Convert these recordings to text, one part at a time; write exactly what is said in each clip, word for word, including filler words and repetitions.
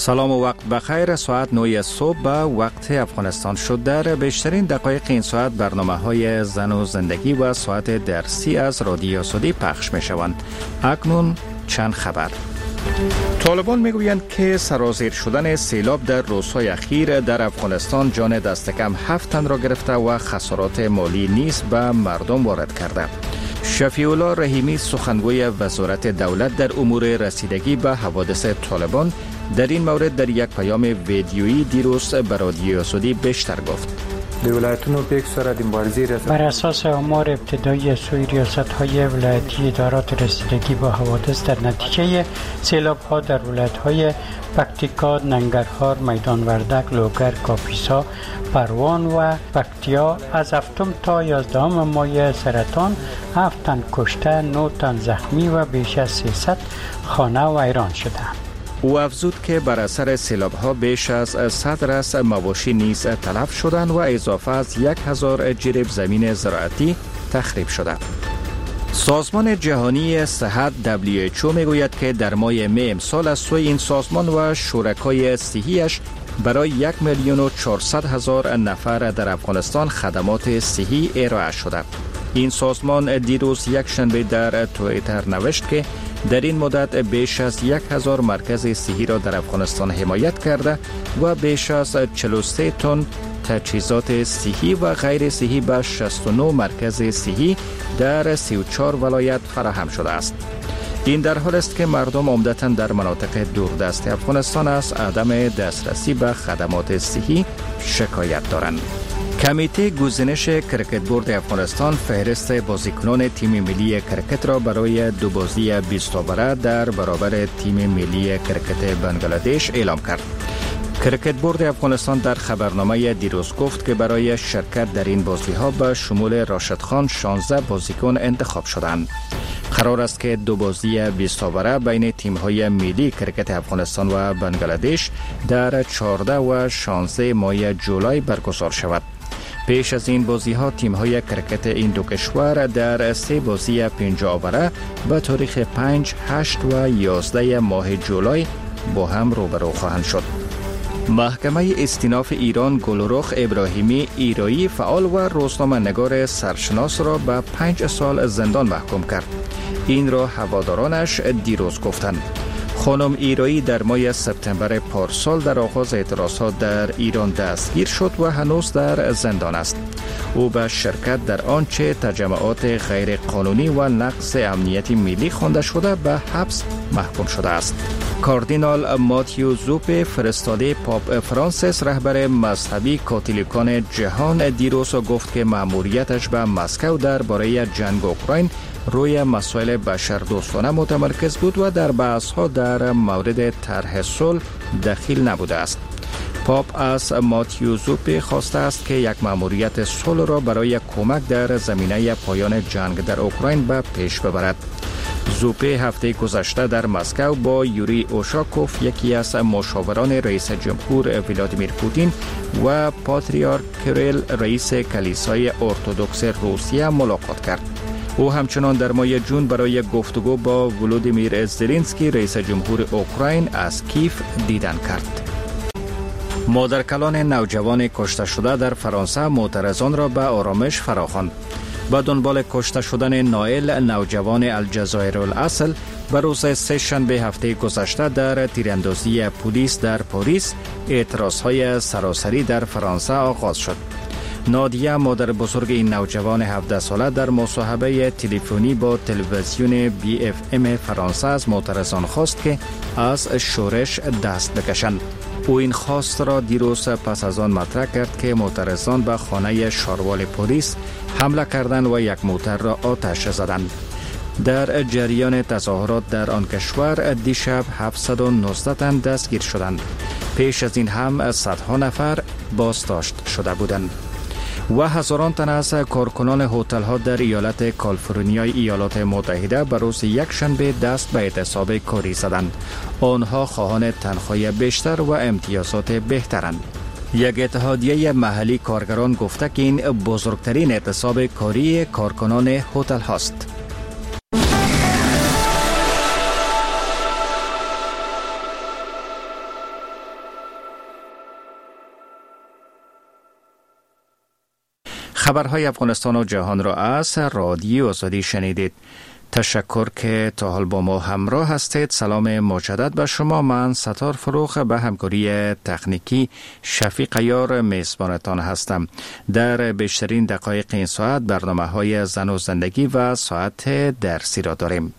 سلام و وقت بخیر. ساعت نه صبح به وقت افغانستان شد. در بیشترین دقایق این ساعت برنامه های زن و زندگی و ساعت درسی از رادیو سعودی پخش می شوند. اکنون چند خبر. طالبان میگویند که سرازیر شدن سیلاب در روزهای اخیر در افغانستان جان دست کم هفت تن را گرفته و خسارات مالی نیز به مردم وارد کرده. شفیع الله رحیمی سخنگوی وزارت دولت در امور رسیدگی به حوادث طالبان در این مورد در یک پیام ویدیویی دیروز به رادیو سعودی بیشتر گفت. بر اساس آمار ابتدایی سوی ریاست‌های ولایتی ادارات رسیدگی با حوادث در نتیجه سیلاب‌ها در ولایت‌های پکتیکا، ننگرهار، میدان وردک، لوگر، کاپیسا، پروان و پکتیا از هفتم تا یازدهم ماه سرطان هفت تن کشته، نه تن زخمی و بیش از سیصد خانه ویران شده. او افزود که بر اثر سیلاب‌ها بیش از صد رس مواشی نیز تلف شدند و اضافه از یک هزار جریب زمین زراعتی تخریب شده. سازمان جهانی صحت دبلیو اچ او میگوید که در ماه می امسال از سوی این سازمان و شرکای صحیش برای یک میلیون و چهارصد هزار نفر در افغانستان خدمات صحی ارائه شده. این سازمان دیروز یک شنبه در توییتر نوشت که در این مدت بیش از یک هزار مرکز صحی را در افغانستان حمایت کرده و بیش از چهل و سه تن تجهیزات صحی و غیر صحی به شصت و نه مرکز صحی در سی و چهار ولایت فراهم شده است. این در حال است که مردم عمدتاً در مناطق دوردست افغانستان از عدم دسترسی به خدمات صحی شکایت دارند. کمیته گزینش کرکت بورد افغانستان فهرست بازیکنان تیم ملی کرکت را برای دو بازی بیست اووره در برابر تیم ملی کرکت بنگلادش اعلام کرد. کرکت بورد افغانستان در خبرنامه دیروز گفت که برای شرکت در این بازی ها به شمول راشد خان شانزده بازیکن انتخاب شدند. قرار است که دو بازی بیست اووره بین تیم های ملی کرکت افغانستان و بنگلادش در چهارده و شانزده ماه جولای برگزار شود. پیش از این بازی ها تیم های کرکت این دو کشور در سه بازی پنجاه اووره به تاریخ پنج، هشت و یازده ماه جولای با هم روبرو خواهند شد. محکمه استیناف ایران گلرخ ابراهیمی ایرایی فعال و روزنامه نگار سرشناس را به پنج سال زندان محکوم کرد. این را هوادارانش دیروز گفتند. خانم ایرایی در ماه سپتامبر پارسال در آغاز اعتراضات در ایران دستگیر شد و هنوز در زندان است. او به شرکت در آنچه تجمعات غیر قانونی و نقض امنیت ملی خوانده شده به حبس محکوم شده است. کاردینال ماتیو زوپ فرستاده پاپ فرانسیس رهبر مذهبی کاتولیکان جهان دیروز گفت که مأموریتش به مسکو درباره جنگ اوکراین روی مسائل بشردوستانه متمرکز بود و در بحث‌ها در مورد طرح صلح دخیل نبوده است. پاپ از ماتیو زوپ خواسته است که یک مأموریت صلح را برای کمک در زمینه پایان جنگ در اوکراین به پیش ببرد. زوپ هفته گذشته در مسکو با یوری اوشاکوف یکی از مشاوران رئیس جمهور ولادیمیر پوتین و پاتریارک کریل رئیس کلیسای ارتدوکس روسیه ملاقات کرد. او همچنان در ماه جون برای گفتگو با ولودیمیر زلنسکی رئیس جمهور اوکراین از کیف دیدن کرد. مادرکلان نوجوان کشته شده در فرانسه معترضان را به آرامش فراخواند. به دنبال کشته شدن نائل نوجوان الجزایر الاصل به روز سه شنبه هفته گذشته در تیراندازی پلیس در پاریس اعتراضهای سراسری در فرانسه آغاز شد. نادیه مادر بزرگ این نوجوان هفده ساله در مصاحبه تلفنی با تلویزیون بی اف ام فرانسه از معترضان خواست که از شورش دست بکشند. او این خواست را دیروز پس از آن مطرح کرد که معترضان به خانه شاروال پلیس حمله کردند و یک موتر را آتش زدند. در جریان تظاهرات در آن کشور دیشب هفتصد و نوزده تن دستگیر شدند. پیش از این هم صدها نفر بازداشت شده بودند. و هزاران تن از کارکنان هتل‌ها در ایالت کالیفرنیای ایالات متحده به روز یک شنبه دست به اعتصاب کاری زدند. آنها خواهان تنخواه بیشتر و امتیازات بهترند. یک اتحادیه محلی کارگران گفته که این بزرگترین اعتصاب کاری کارکنان هتل هاست. خبرهای افغانستان و جهان را از رادیو آزادی شنیدید. تشکر که تا حال با ما همراه هستید. سلام مجدد به شما. من ستار فروخ به همکاری تکنیکی شفیق یار میزبانتان هستم. در بیشترین دقایق این ساعت برنامه های زن و زندگی و ساعت درسی را داریم.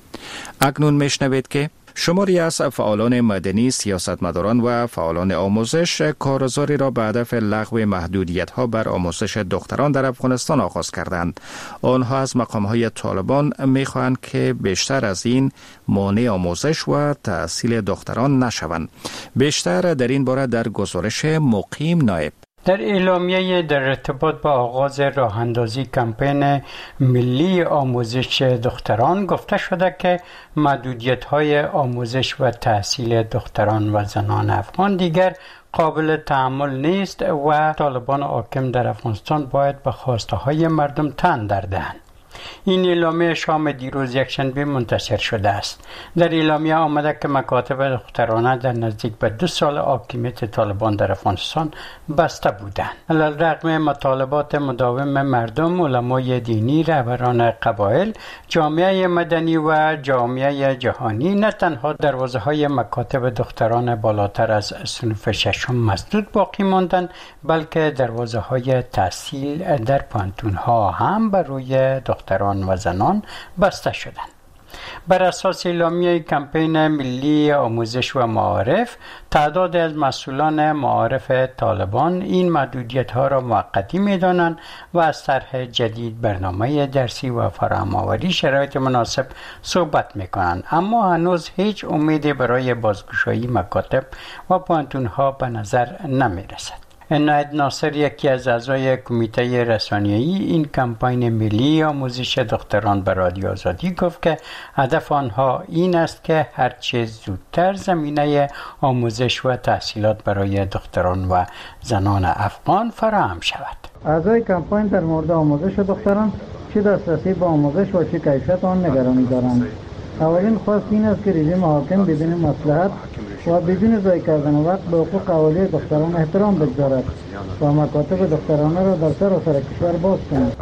اکنون میشنوید که شماری از فعالان مدنی، سیاستمداران و فعالان آموزش کارزاری را به هدف لغو محدودیت‌ها بر آموزش دختران در افغانستان آغاز کردند. آنها از مقام‌های طالبان می‌خواهند که بیشتر از این مانع آموزش و تحصیل دختران نشوند. بیشتر در این باره در گزارش مقیم نایب. در اعلامیه در ارتباط با آغاز راه اندازی کمپین ملی آموزش دختران گفته شده که محدودیت‌های آموزش و تحصیل دختران و زنان افغان دیگر قابل تحمل نیست و طالبان حاکم در افغانستان باید به خواسته های مردم تن در دهند. این اعلامیه شام دیروز یکشنبه منتشر شده است. در اعلامیه آمده که مکاتب دخترانه در نزدیک به دو سال حاکمیت طالبان در افغانستان بسته بودند. علیرغم مطالبات مداوم مردم، علمای دینی، رهبران قبایل، جامعه مدنی و جامعه جهانی، نه تنها دروازه های مکاتب دختران بالاتر از صنف ششم مسدود باقی ماندند، بلکه دروازه های تحصیل در پانتون ها هم بر روی دختران و زنان بسته شدند. بر اساس اعلامیه کمپین ملی آموزش و معارف، تعداد از مسئولان معارف طالبان این محدودیت ها را موقتی می دانند و از طرح جدید برنامه درسی و فراهم‌آوری شرایط مناسب صحبت می کنند، اما هنوز هیچ امیدی برای بازگشایی مکاتب و پانتون ها به نظر نمی رسد. عنایت ناصر، یکی از اعضای کمیته رسانه‌ای این کمپین ملی آموزش دختران به رادیو آزادی گفت که هدف آنها این است که هرچه زودتر زمینه آموزش و تحصیلات برای دختران و زنان افغان فراهم شود. اعضای کمپین در مورد آموزش دختران چه دسترسی به آموزش و چه کیفیت آن نگرانی دارند. اولین خواست این است که رژیم حاکم بدون مصلحت و بدون ضایع کردن وقت به حقوق اولیه دختران احترام بگذارد و مکاتب دخترانه را در سراسر کشور باز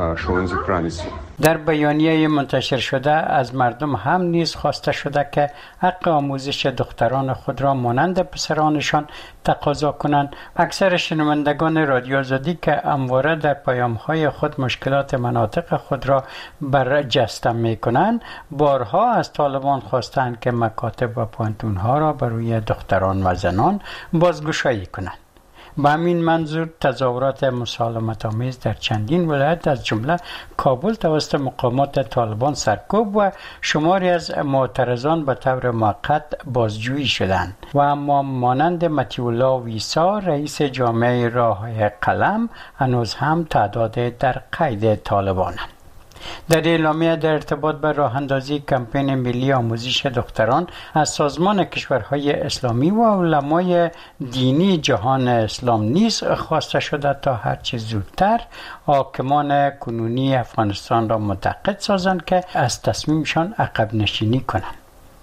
کند. در بیانیه منتشر شده از مردم هم نیز خواسته شده که حق آموزش دختران خود را مانند پسرانشان تقاضا کنند. اکثر شنوندگان رادیو آزادی که همواره در پیام‌های خود مشکلات مناطق خود را برجسته می‌کنند، بارها از طالبان خواستند که مکاتب و پانتون‌ها را برای دختران و زنان بازگشایی کنند. با همین منظور تظاهرات مسالمت آمیز در چندین ولایت از جمله کابل توسط مقامات طالبان سرکوب و شماری از معترضان به طور موقت بازجویی شدند و اما مانند مطیع ویسا، رئیس جامعه راههای قلم، هنوز هم تعداد در قید طالبانند. در اعلامیه در ارتباط با راه اندازی کمپین ملی آموزش دختران از سازمان کشورهای اسلامی و علمای دینی جهان اسلام نیز خواسته شده تا هرچه زودتر حاکمان کنونی افغانستان را متقاعد سازند که از تصمیمشان عقب نشینی کنند.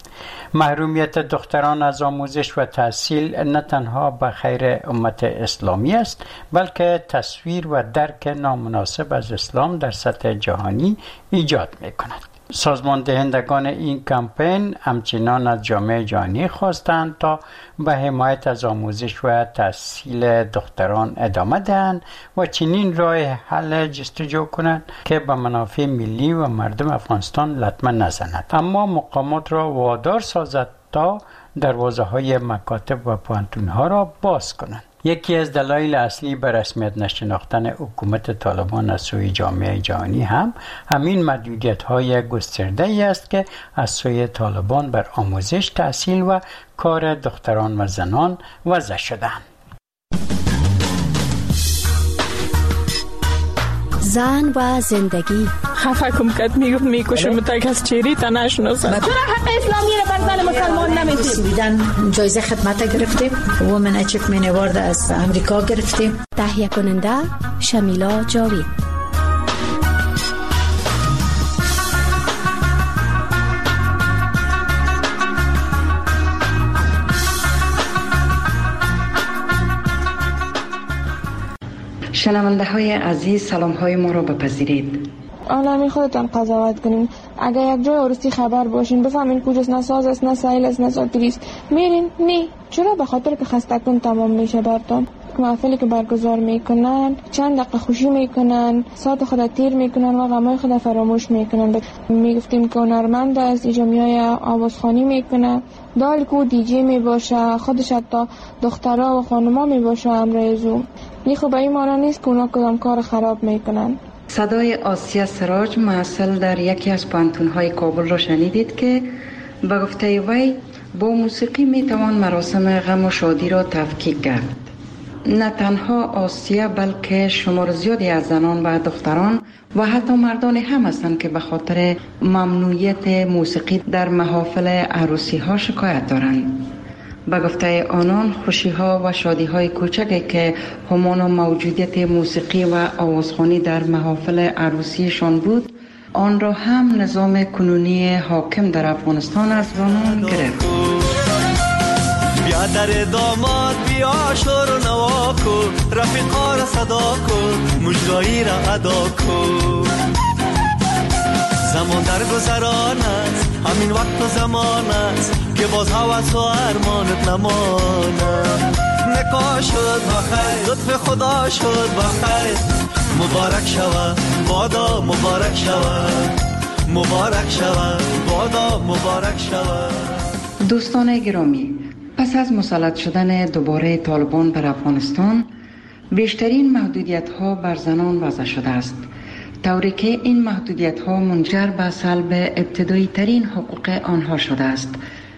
محرومیت دختران از آموزش و تحصیل نه تنها به خیر امت اسلامی است، بلکه تصویر و درک نامناسب از اسلام در سطح جهانی ایجاد می کند. سازمان دهندگان این کمپین همچنان از جامعه جهانی خواستند تا به حمایت از آموزش و تحصیل دختران ادامه دهند و چنین راه حل جستجو کنند که به منافع ملی و مردم افغانستان لطمه نزند، اما مقامات را وادار سازد تا دروازه های مکاتب و پانتون ها را باز کنند. یکی از دلایل اصلی به رسمیت نشناختن حکومت طالبان از سوی جامعه جهانی هم همین محدودیت های گسترده ای است که از سوی طالبان بر آموزش، تحصیل و کار دختران و زنان وضع شدند. زن و زندگی خفه کم کد میگفت میکشم تا کس چیری تا نشناسن. چرا حق اسلامی رو بر زن مسلمان نمیدیم؟ سویدن جایزه خدمت گرفتیم، وومن اچیومنت اوارد از امریکا گرفتیم. تهیه کننده شمیلا جاوید. شنونده های عزیز سلام های ما را بپذیرید. آنمی خودتان قضاوت کنین. اگر یک جای عروسی خبر باشین بفهمین کجاست، نه ساز است نه سایل است نه ساتری است، میرین نه. چرا؟ به خاطر که خستگون تمام میشه براتون. محفلی که برگزار میکنن چند دقیقه خوشی میکنن، ساعت خود تیر میکنن و غمای خود فراموش میکنن. میگفتیم که هنرمند است، اینجا میای آوازخوانی میکنه، دال کو دیجی میباشه، خودش حتی دخترها و خانما میباشه امروزو. این خب این معنی نیست که اونا کدام کار خراب میکنن. صدای آسیا سراج محصل در یکی از پانتون‌های کابل را شنیدید که به گفته وی با موسیقی میتوان مراسم غم و شادی را تفکیک کرد. نه تنها آسیا بلکه شمار زیادی از زنان و دختران و حتی مردان هم هستند که به خاطر ممنوعیت موسیقی در محافل عروسی ها شکایت دارند. به گفته آنان خوشی ها و شادی های کوچکی که همان موجودیت موسیقی و آوازخوانی در محافل عروسیشان بود، آن را هم نظام کنونی حاکم در افغانستان از آنان گرفت. بیا در داماد بیا شور و نوا کن، رفیقا را صدا کن، مجدایی را ادا کن. زمان در گذران است، همین وقت و زمان است که باز هوس و ارمانت نماند. نکاح شد بخیر، لطف خدا شد بخیر، مبارک شود بادا مبارک شود، مبارک شود بادا مبارک شود. دوستان گرامی، پس از مسلط شدن دوباره طالبان بر افغانستان، بیشترین محدودیت ها بر زنان وضع شده است، طوری که این محدودیت ها منجر به سلب ابتدایی ترین حقوق آنها شده است.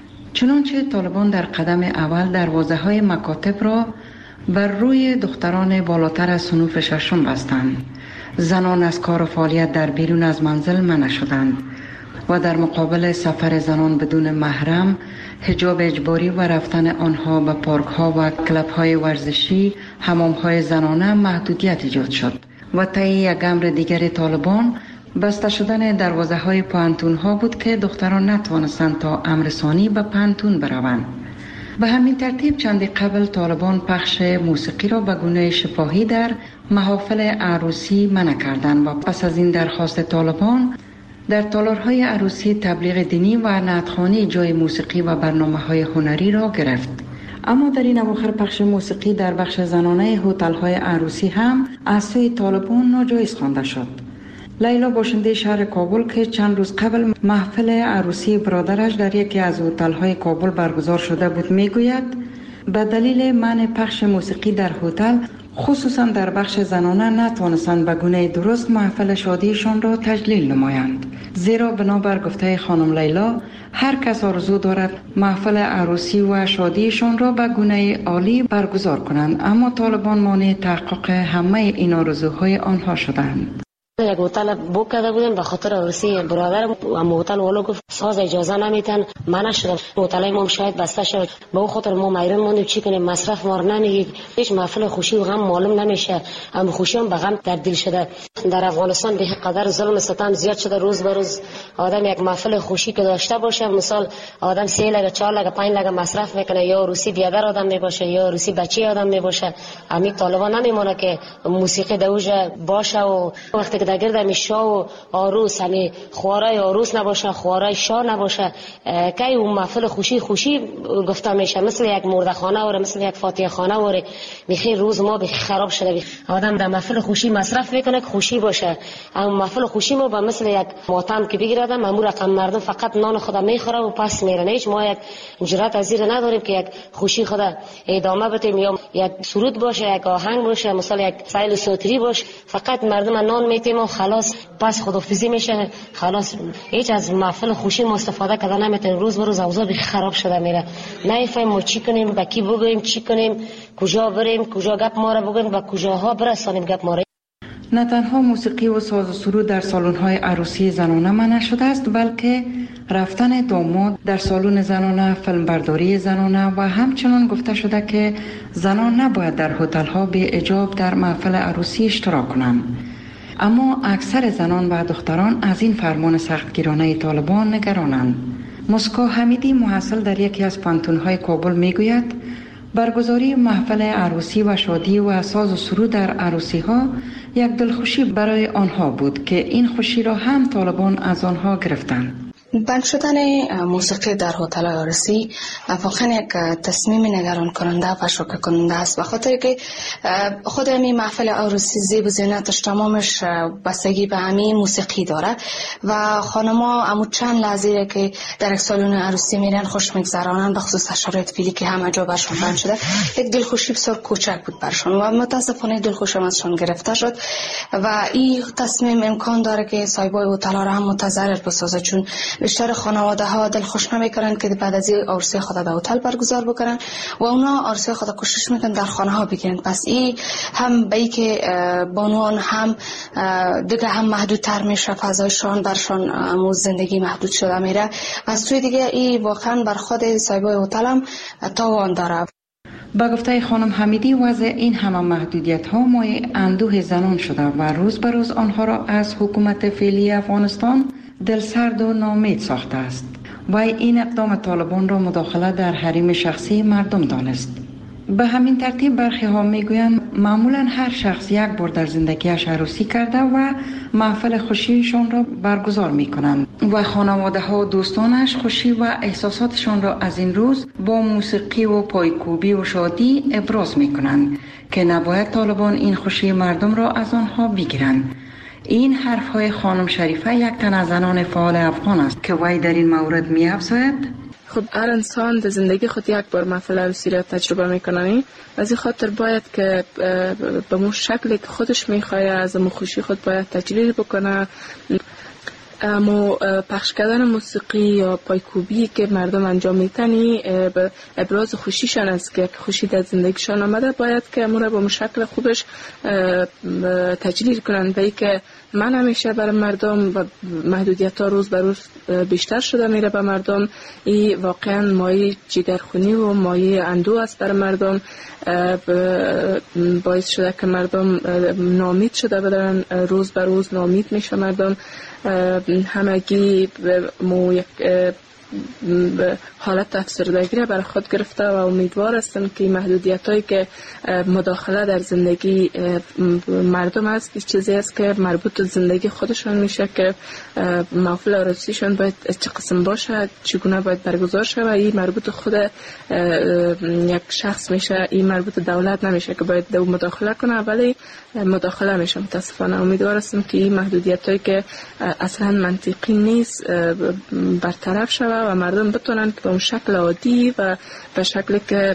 چنانچه طالبان در قدم اول دروازه های مکاتب را بر روی دختران بالاتر از صنوف ششم بستند. زنان از کار و فعالیت در بیرون از منزل منع شدند و در مقابل سفر زنان بدون محرم، حجاب اجباری و رفتن آنها به پارک ها و کلب های ورزشی، حمام های زنانه محدودیت ایجاد شد. و طی یک امر دیگر طالبان بسته شدن دروازه های پانتون ها بود که دختران نتوانستند تا امر ثانی به پانتون بروند. به همین ترتیب چندی قبل طالبان پخش موسیقی را به گونه شفاهی در محافل عروسی منع کردند و پس از این درخواست طالبان در تالارهای عروسی تبلیغ دینی و نعتخوانی جای موسیقی و برنامه‌های هنری را گرفت. اما در این اواخر پخش موسیقی در بخش زنانه هتل‌های عروسی هم از سوی طالبان ناجایز خوانده شد. لیلا باشنده شهر کابل که چند روز قبل محفل عروسی برادرش در یکی از هتل‌های کابل برگزار شده بود میگوید به دلیل منع پخش موسیقی در هتل، خصوصا در بخش زنانه، نتوانستند به گونه درست محفل شادیشان را تجلیل نمایند. زیرا بنابر گفته خانم لیلا، هر کس آرزو دارد محفل عروسی و شادیشان را به گونه عالی برگزار کنند، اما طالبان مانع تحقق همه این آرزوهای آنها شدند. یک هتل بوک کرده بودیم به خاطر عروسی برادرم، اما هتل والا گفت ساز اجازه نمیتن، منع شدم. هتل ما شاید بسته شد، به اون خاطر ما میرون موندیم چی کنیم، مصرف ما نمیگید، هیچ محفل خوشی و غم معلوم نمیشه، اما خوشی هم به غم تبدیل شده. در افغانستان به قدر ظلم ستم زیاد شده، روز به روز آدم یک محفل خوشی که داشته باشه، مثال آدم سه لگه چهار لگه پنج لگه مصرف میکنه، یا عروسی بیادر آدم میباشه یا عروسی بچه آدم میباشه. امی طالبان نمیمونه که موسیقی دوجه باشه و وقتی که گرد می شاه و عروس همی خوارای عروس نباشه، خوارای شاه نباشه، که اون محفل خوشی خوشی گفته میشه، مثل یک مردخانه وره، مثل یک فاتحه خانه وره. میخی روز ما بخی خراب شده، آدم در محفل خوشی مصرف میکنه که خوشی باشه، اما محفل خوشی ما با مثل یک ماتم که بگیردم امور رقم مردم فقط نان خدا میخوره و پس میرن. هیچ ما یک جرأت از زیر نداریم که یک خوشی خدا ادامه بدیم، یا یک سرود باشه، یک آهنگ باشه، مثلا یک سایل سوتری باشه، فقط مردم نان میتیم و خلاص پس خدافیزی میشه، خلاص هیچ از محفل خوشی ما استفاده کردن نمیتونیم. روز به روز اوضاع بی خراب شده میره، نمیفهمیم ما چی کنیم، با کی بگوییم، چی کنیم، کجا بریم، کجا گپ ما را بگوییم، با کجاها برسانیم گپ ما را. نه تنها موسیقی و ساز و سرود در سالن‌های عروسی زنانه منع شده است، بلکه رفتن داماد در سالن زنانه، فیلمبرداری زنانه و همچنان گفته شده که زنان نباید در هتل‌ها بی حجاب در محفل عروسی اشتراک کنند. اما اکثر زنان و دختران از این فرمان سختگیرانه طالبان نگرانند. مسکو حمیدی محصل در یکی از پانتون‌های کابل میگوید برگزاری محفل عروسی و شادی و ساز و سرود در عروسی ها یک دلخوشی برای آنها بود که این خوشی را هم طالبان از آنها گرفتند. بند شدن موسیقی در هتل عروسی واقعا یک تصمیم نگران کننده و شوکه کننده است، به خاطر که خود همین محفل عروسی زیب و زینتش تمامش بستگی به همین موسیقی داره و خانما امو چند لحظه که در یک سالن عروسی میرن خوش میگذرانن، به خصوص شرایط فعلی که همه جا برشون بند شده، یک دلخوشی بسیار کوچک بود برشون و متاسفانه دلخوشی ازشون گرفته شد و این تصمیم امکان داره که صاحبای هتل را هم متضرر بسازه، چون بیشتر خانواده ها دلخوش نمیکنن که بعد از این عروسی خود در هتل برگزار بکنن و اونا عروسی خود کوشش میکنن در خانه ها بگیرن. پس این هم به ای که بانوان هم دیگه هم محدودتر میشه، فضایشان برشان امو زندگی محدود شده میره و از سوی دیگه این واقعا بر خود صاحبای هتل هم تاوان داره. با گفته خانم حمیدی وضع این همه محدودیت ها مایه اندوه زنان شده و روز به روز آنها را از حکومت فعلی افغانستان دلسرد و ناامید ساخته است و این اقدام طالبان را مداخله در حریم شخصی مردم دانست. به همین ترتیب برخی ها میگویند معمولا هر شخص یک بار در زندگیش عروسی کرده و محفل خوشیشان را برگزار میکنند و خانواده ها و دوستانش خوشی و احساساتشان را از این روز با موسیقی و پایکوبی و شادی ابراز میکنند که نباید طالبان این خوشی مردم را از آنها بگیرند. این حرف های خانم شریفه یک تن از زنان فعال افغان است که وی در این مورد می افزاید: خب هر انسان در زندگی خود یک بار محفل عروسی را تجربه میکنه، از این خاطر باید که به مو شکلی که خودش میخواد از مو خوشی خود باید تجلیل بکنه. اما پخش کردن موسیقی یا پایکوبی که مردم انجام میتنی به ابراز خوشیشان است که خوشی در زندگیشان آمده، باید که امور با شکل خوبش تجلیل کنند. به ای که من همیشه برای مردم و محدودیت ها روز به روز بیشتر شده میره به مردم، این واقعا مایه جگرخونی و مایه اندوه است برای مردم، باعث شده که مردم ناامید شده بدن، روز به روز ناامید میشه مردم. همگی مو یک حالت افسردگی را برای خود گرفته و امیدوار هستم که محدودیت هایی که مداخله در زندگی مردم است چیزی است که مربوط به زندگی خودشان میشه که محفل عروسیشان باید چه قسم باشه، چگونه باید برگزار شه و این مربوط خود یک شخص میشه، این مربوط دولت نمیشه که باید دو مداخله کنه، ولی مداخله میشه. متاسفانه امیدوار هستم که این محدودیت هایی که اصلا منطقی نیست برطرف شود و مردم بتونن که به اون شکل عادی و به شکلی که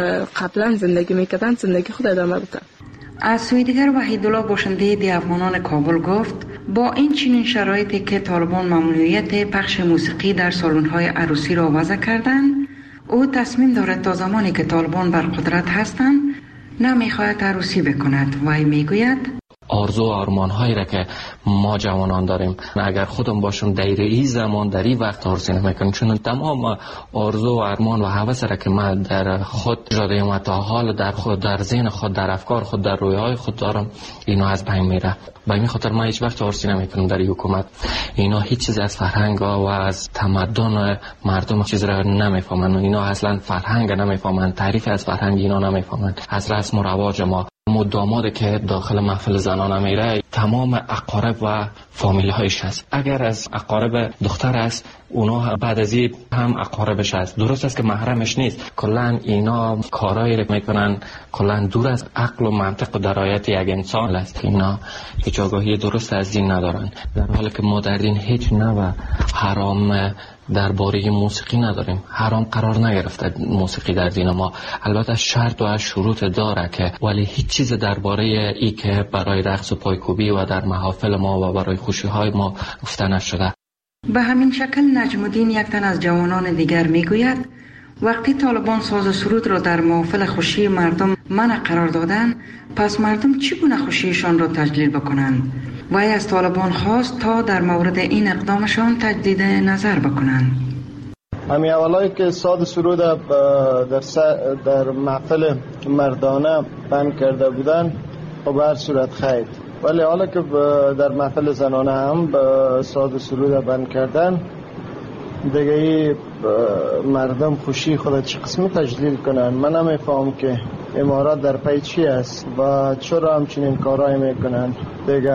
قبلا زندگی میکردن زندگی خود ادامه بدن. از سوی دیگر وحیدالله باشنده دی افغانان کابل گفت با این چنین شرایطی که طالبان ممنوعیت پخش موسیقی در سالن‌های عروسی را وضع کردند، او تصمیم دارد تا زمانی که طالبان بر قدرت هستند نمیخواهد عروسی بکند. وی میگوید آرزو و آرمان هایی را که ما جوانان داریم اگر خودم باشم دایره ای زمان در این وقت عروسی نمیکنم، چون تمام آرزو و آرمان و هوس را که من در خود جاده و تا حال در خود در ذهن خود در افکار خود در رویاهای خود دارم اینا از بین میره. به این خاطر من هیچ وقت عروسی نمیکنم در این حکومت. اینا هیچ چیز از فرهنگ و از تمدن مردم چیز را نمیفهمن، اینا اصلا فرهنگ نمیفهمن، تعریف از فرهنگ اینا نمیفهمن، از رسم و رواج ما. مداماده که داخل محفل زنانه میره تمام اقارب و فامیلی هایش هست. اگر از اقارب دختر است اونا بعد از این هم اقاربش هست. درست است که محرمش نیست، کلن اینا کارایی رو میکنن کلن دور از عقل و منطق و درایت یک انسان است. اینا هیچ آگاهی درست از دین ندارن، در حالی که ما در دین هیچ نوع حرام درباره موسیقی نداریم. حرام قرار نگرفته موسیقی در دین ما، البته شرط و شروط داره که، ولی هیچ چیز درباره ای که برای رقص و پایکوبی و در محافل ما و برای خوشی های ما گفته نشده. به همین شکل نجم الدین یک تن از جوانان دیگر میگوید وقتی طالبان ساز و سرود را در محافل خوشی مردم منع قرار دادند، پس مردم چگونه خوشیشان را تجلیل بکنند؟ وی از طالبان خواست تا در مورد این اقدامشان تجدید نظر بکنند. همین اولایی که ساز سرود در در محفل مردانه بند کرده بودن و به هر صورت خیر، ولی حالا که در محفل زنانه هم ساز سرود بند کردن دیگه ای مردم خوشی خود چه قسمی تجلیل کنن. من نمیفهم که امارات در پی چی است و چرا همچنین کارهای میکنن. دیگه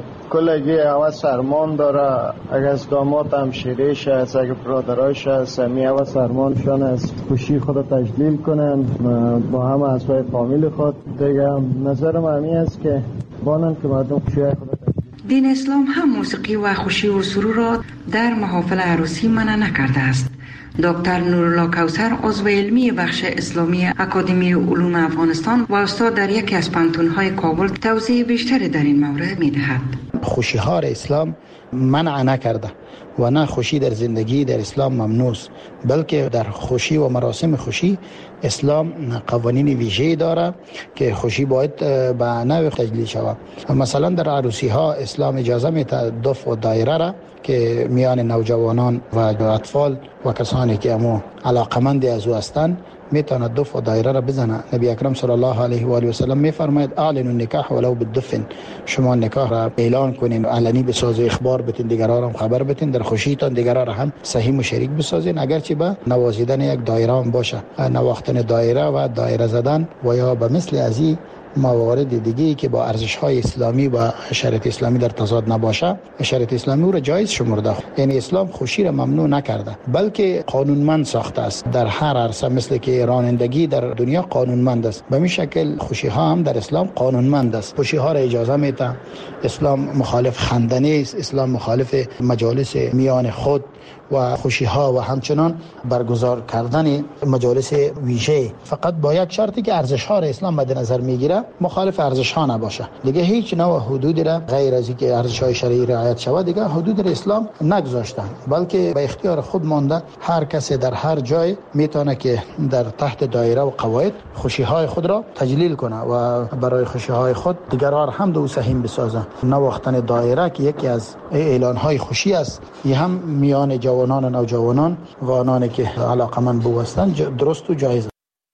کلگی حوث سرمان داره، اگه از داماد هم شیریش است، اگه برادرایش است، می حوث سرمانشان است خوشی خود تجلیل کنن با همه اعضای فامیل خود. دیگه نظرم همین است که بانن که مردم خوشی خود تجلیل. دین اسلام هم موسیقی و خوشی و سرور را در محافل عروسی منع نکرده است. دکتر نورالله کوثر عضو علمی بخش اسلامی اکادمی علوم افغانستان و استاد در یکی از پانتون‌های کابل توضیح بیشتری در این مورد می‌دهد. خوشی ها را اسلام منع نکرده و نه خوشی در زندگی در اسلام ممنوع است، بلکه در خوشی و مراسم خوشی اسلام قوانین ویژه‌ای داره که خوشی باید به نوع تجلیل شود. مثلا در عروسی ها اسلام اجازه میده دف و دایره را که میان نوجوانان و اطفال و کسانی که امو علاقمند از او هستند میتونه دف و دایره را بزنه. نبی اکرم صلی الله علیه و آله و سلم میفرماید اعلنوا النکاح ولو بالدفن، شما نکاح را اعلان کنین، علنی بسازید، اخبار بتین، دیگران هم خبر بتین، در خوشیتان دیگران را هم صحیح و شریک بسازین، اگرچه به نوازیدن یک دایره هم باشه، نواختن دایره و دایره زدن و یا به مثل ازی موارد دیگه‌ای که با ارزش‌های اسلامی و شریعت اسلامی در تضاد نباشه، شریعت اسلامی او را جایز شمرده. یعنی اسلام خوشی را ممنوع نکرده بلکه قانونمند ساخته است. در هر عرصه مثل که رانندگی در دنیا قانونمند است، به این شکل خوشی ها هم در اسلام قانونمند است. خوشی ها را اجازه میده. اسلام مخالف خندنی است، اسلام مخالف مجالس میان خود و خوشی ها و همچنان برگزار کردن مجالس ویژه، فقط با یک شرطی که ارزش ها را اسلام مد نظر میگیره، مخالف ارزش ها نباشه. دیگه هیچ نوع حدودی را غیر از اینکه ارزش های شرعی رعایت شود دیگه حدود را اسلام نگذاشتن، بلکه به اختیار خود مانده. هر کسی در هر جای میتونه که در تحت دایره و قواعد خوشی های خود را تجلیل کنه و برای خوشی های خود دیگران هم دو سهیم بسازه. نواختن دایره که یکی از اعلان های خوشی است، این هم میان جوانان و نوجوانان و آنانی که علاقمند بو هستند درست و جایز.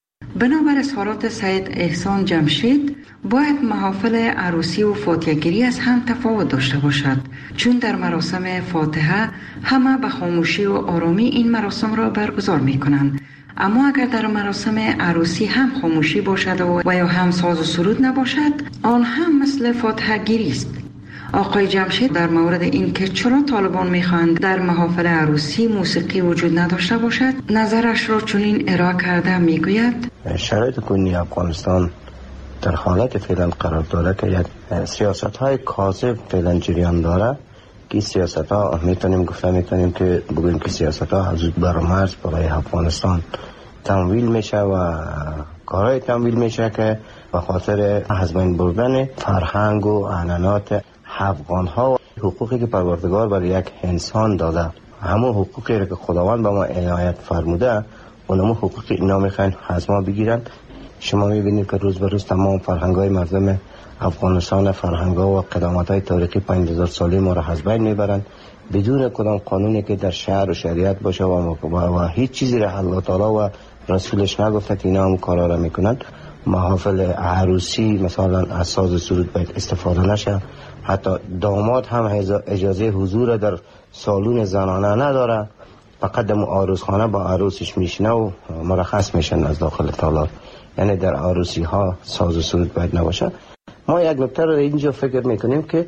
بنابر اظهارات سید احسان جمشید باید محافل عروسی و فاتحه‌گیری از هم تفاوت داشته باشد، چون در مراسم فاتحه همه به خاموشی و آرامی این مراسم را برگزار می کنند، اما اگر در مراسم عروسی هم خاموشی باشد و, و یا هم ساز و سرود نباشد، آن هم مثل فاتحه‌گیری است. آقای جمشید در مورد این که چرا طالبان میخواهند در محافل عروسی موسیقی وجود نداشته باشد نظرش را چنین ارائه کرده میگوید: شرایط کنونی افغانستان در حالت فعلا قرار داره که یک سیاست های کاذب فعلا جریان داره که سیاست ها میتونیم گفته میتونیم که بگوییم که سیاست ها حدود بر مرز برای افغانستان تمویل میشه و کارهای تمویل میشه که به خاطر از بین بردن فرهنگ و عنعنات افغان ها و حقوقی که پروردگار برای یک انسان داده، همون حقوقی که خداوند به ما عنایت فرموده، اونمو حقوقی اینا میخواین از ما بگیرن. شما میبینید که روز به روز تمام فرهنگ های مردم افغانستان، فرهنگ ها و قدامت های تاریخی پنج هزار سالی ما را از بین میبرن بدون کدام قانونی که در شهر و شریعت باشه و, و, و هیچ چیزی را الله تعالی و رسولش نگفته که اینا هم کارا را میکنن. محافل عروسی مثلا از ساز سرود باید استفاده نشه، حتی داماد هم اجازه حضور در سالون زنانه نداره، فقط در عروسخانه با عروسش میشنه و مرخص میشن از داخل تالار. یعنی در عروسی ها ساز و سرود باید نباشه. ما یک نکته رو اینجا فکر میکنیم که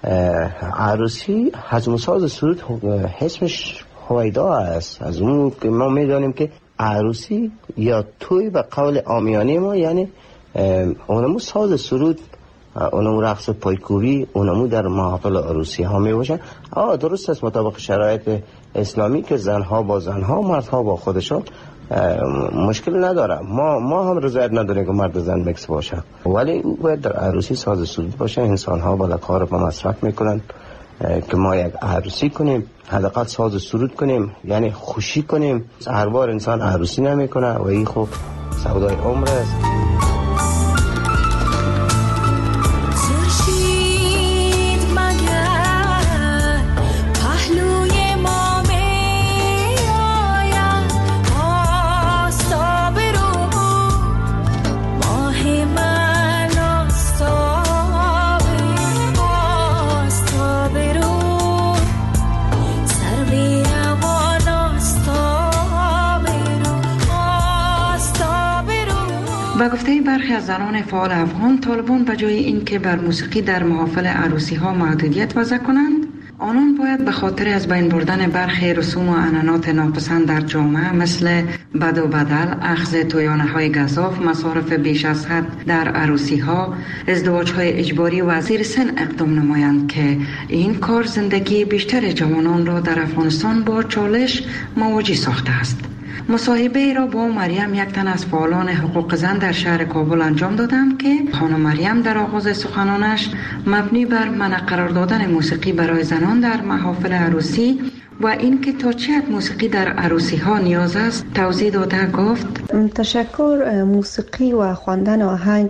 عروسی حجم ساز سرود اسمش هویدا است. از اون که ما میدانیم که عروسی یا توی به قول عامیانه ما یعنی اونمو ساز سرود، اونمو رقص پایکوبی، اونمو در محافل عروسی ها می باشن. آه درست است مطابق شرایط اسلامی که زنها با زنها، مردها با خودشان مشکل نداره. ما ما هم رضایت نداریم که مرد زن مکس باشه، ولی باید در عروسی ساز سرود باشه. انسان ها بالا کار با مصرف میکنن که ما یک عروسی کنیم، حداقل ساز سرود کنیم، یعنی خوشی کنیم. هر بار انسان عروسی نمیکنه و این خب سودای عمر است. برخی از زنان فعال افغان، طالبان به جای اینکه بر موسیقی در محافل عروسی ها محدودیت وضع کنند، آنان باید به خاطر از بین بردن برخی رسوم و عنعنات ناپسند در جامعه مثل بد و بدل، اخذ تویانه های گزاف، مصارف بیش از حد در عروسی ها، ازدواج های اجباری و زیر سن اقدام نمایند که این کار زندگی بیشتر جوانان را در افغانستان با چالش مواجه ساخته است. مصاحبه را با مریم، یک تن از فعالان حقوق زن در شهر کابل انجام دادم که خانم مریم در آغاز سخنانش مبنی بر منع قرار دادن موسیقی برای زنان در محافل عروسی و اینکه تا چه حد موسیقی در عروسی ها نیاز است توضیح داده گفت: تشکر. موسیقی و خواندن آهنگ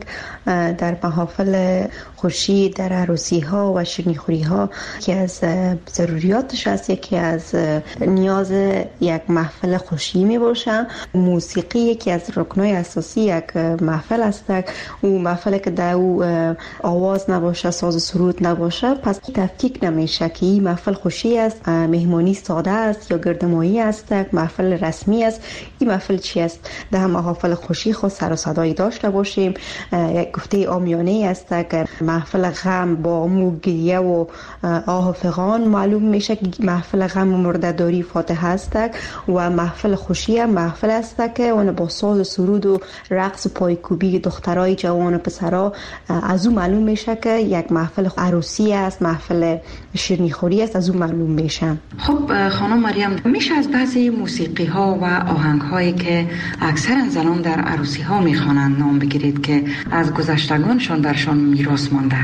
در محافل خوشی، در عروسی ها و شیرینیخوری ها که از ضروریاتش است، یکی از نیاز یک محفل خوشی می باشه. موسیقی یکی از رکنای اساسی یک محفل است. او محفل که در او آواز نباشه، ساز و سرود نباشه، پس تفکیک نمیشه که این محفل خوشی است، مهمانی ساده است یا گردمایی است، محفل رسمی است. این محفل چی است؟ در محافل خوشی خود سر و صدایی داشته باشیم. یک گفته عامیانه است که محفل غم با مو گریه و آه و فغان معلوم میشه که محفل غم و مرده‌داری فاتحه است و محفل خوشی محفل است که اون با ساز و سرود و رقص و پایکوبی دخترای جوان و پسرا از او معلوم میشه که یک محفل عروسی است، محفل شیرینیخوری است، از او معلوم میشه. خب خانم مریم، میشه از بعضی موسیقی ها و آهنگ هایی که اکثر زنان در عروسی ها میخوانند نام بگیرید که از گذشتگانشان برشان میراث مانده؟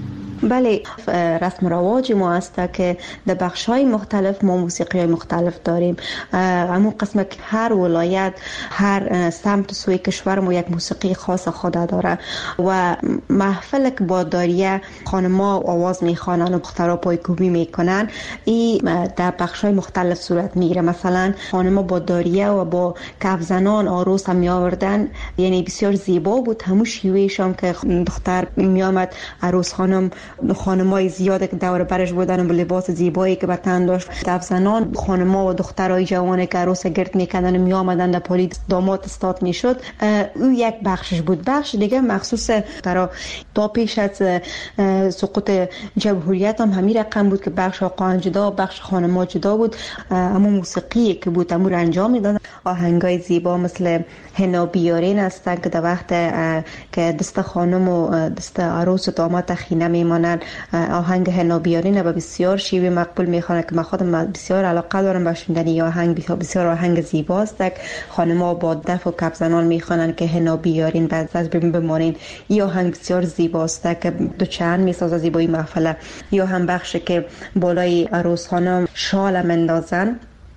بله، رسم رواج ما است که در بخش‌های مختلف ما موسیقی مختلف داریم. اما قسم که هر ولایت، هر سمت سوی کشور ما یک موسیقی خاص خود داره و محفل که با داریه خانم‌ها آواز میخوانن و دخترها پایکوبی میکنن، این در بخش‌های مختلف صورت میگیره. مثلا خانم‌ها با داریه و با کف زنان عروس هم میآوردن، یعنی بسیار زیبا بود. همون شیوهشان که دختر میآمد، عروس خانم خانمای زیاده که دور برش بودن و لباس زیبایی که به تن داشت، کف زنان خانم‌ها و دخترای جوان که عروس گرد میکردن و می آمدن در پالی داماد استاد میشد. او یک بخشش بود. بخش دیگه مخصوص در تا پیش از سقوط جمهوریت هم همین رقم بود که بخش آقایان جدا و بخش خانم‌ها جدا بود. اما موسیقی که بود امور انجام میدادن. آهنگای زیبا مثل حنا بیارین هستن که در وقت که دست خانم و دست عروس و داماد تخینه میمانن، آهنگ حنا بیارین به بسیار شیوه مقبول میخوانن که من خودم بسیار علاقه دارم به شنیدن آهنگ. بسیار آهنگ زیباست. خانم‌ها با دف و کف زنان میخوانن که حنا بیارین بعد از بمانین. این آهنگ بسیار زیباست که دو چند میسازه زیبایی محفل. یا هم بخش که بالای عروس خانم شال مندازن،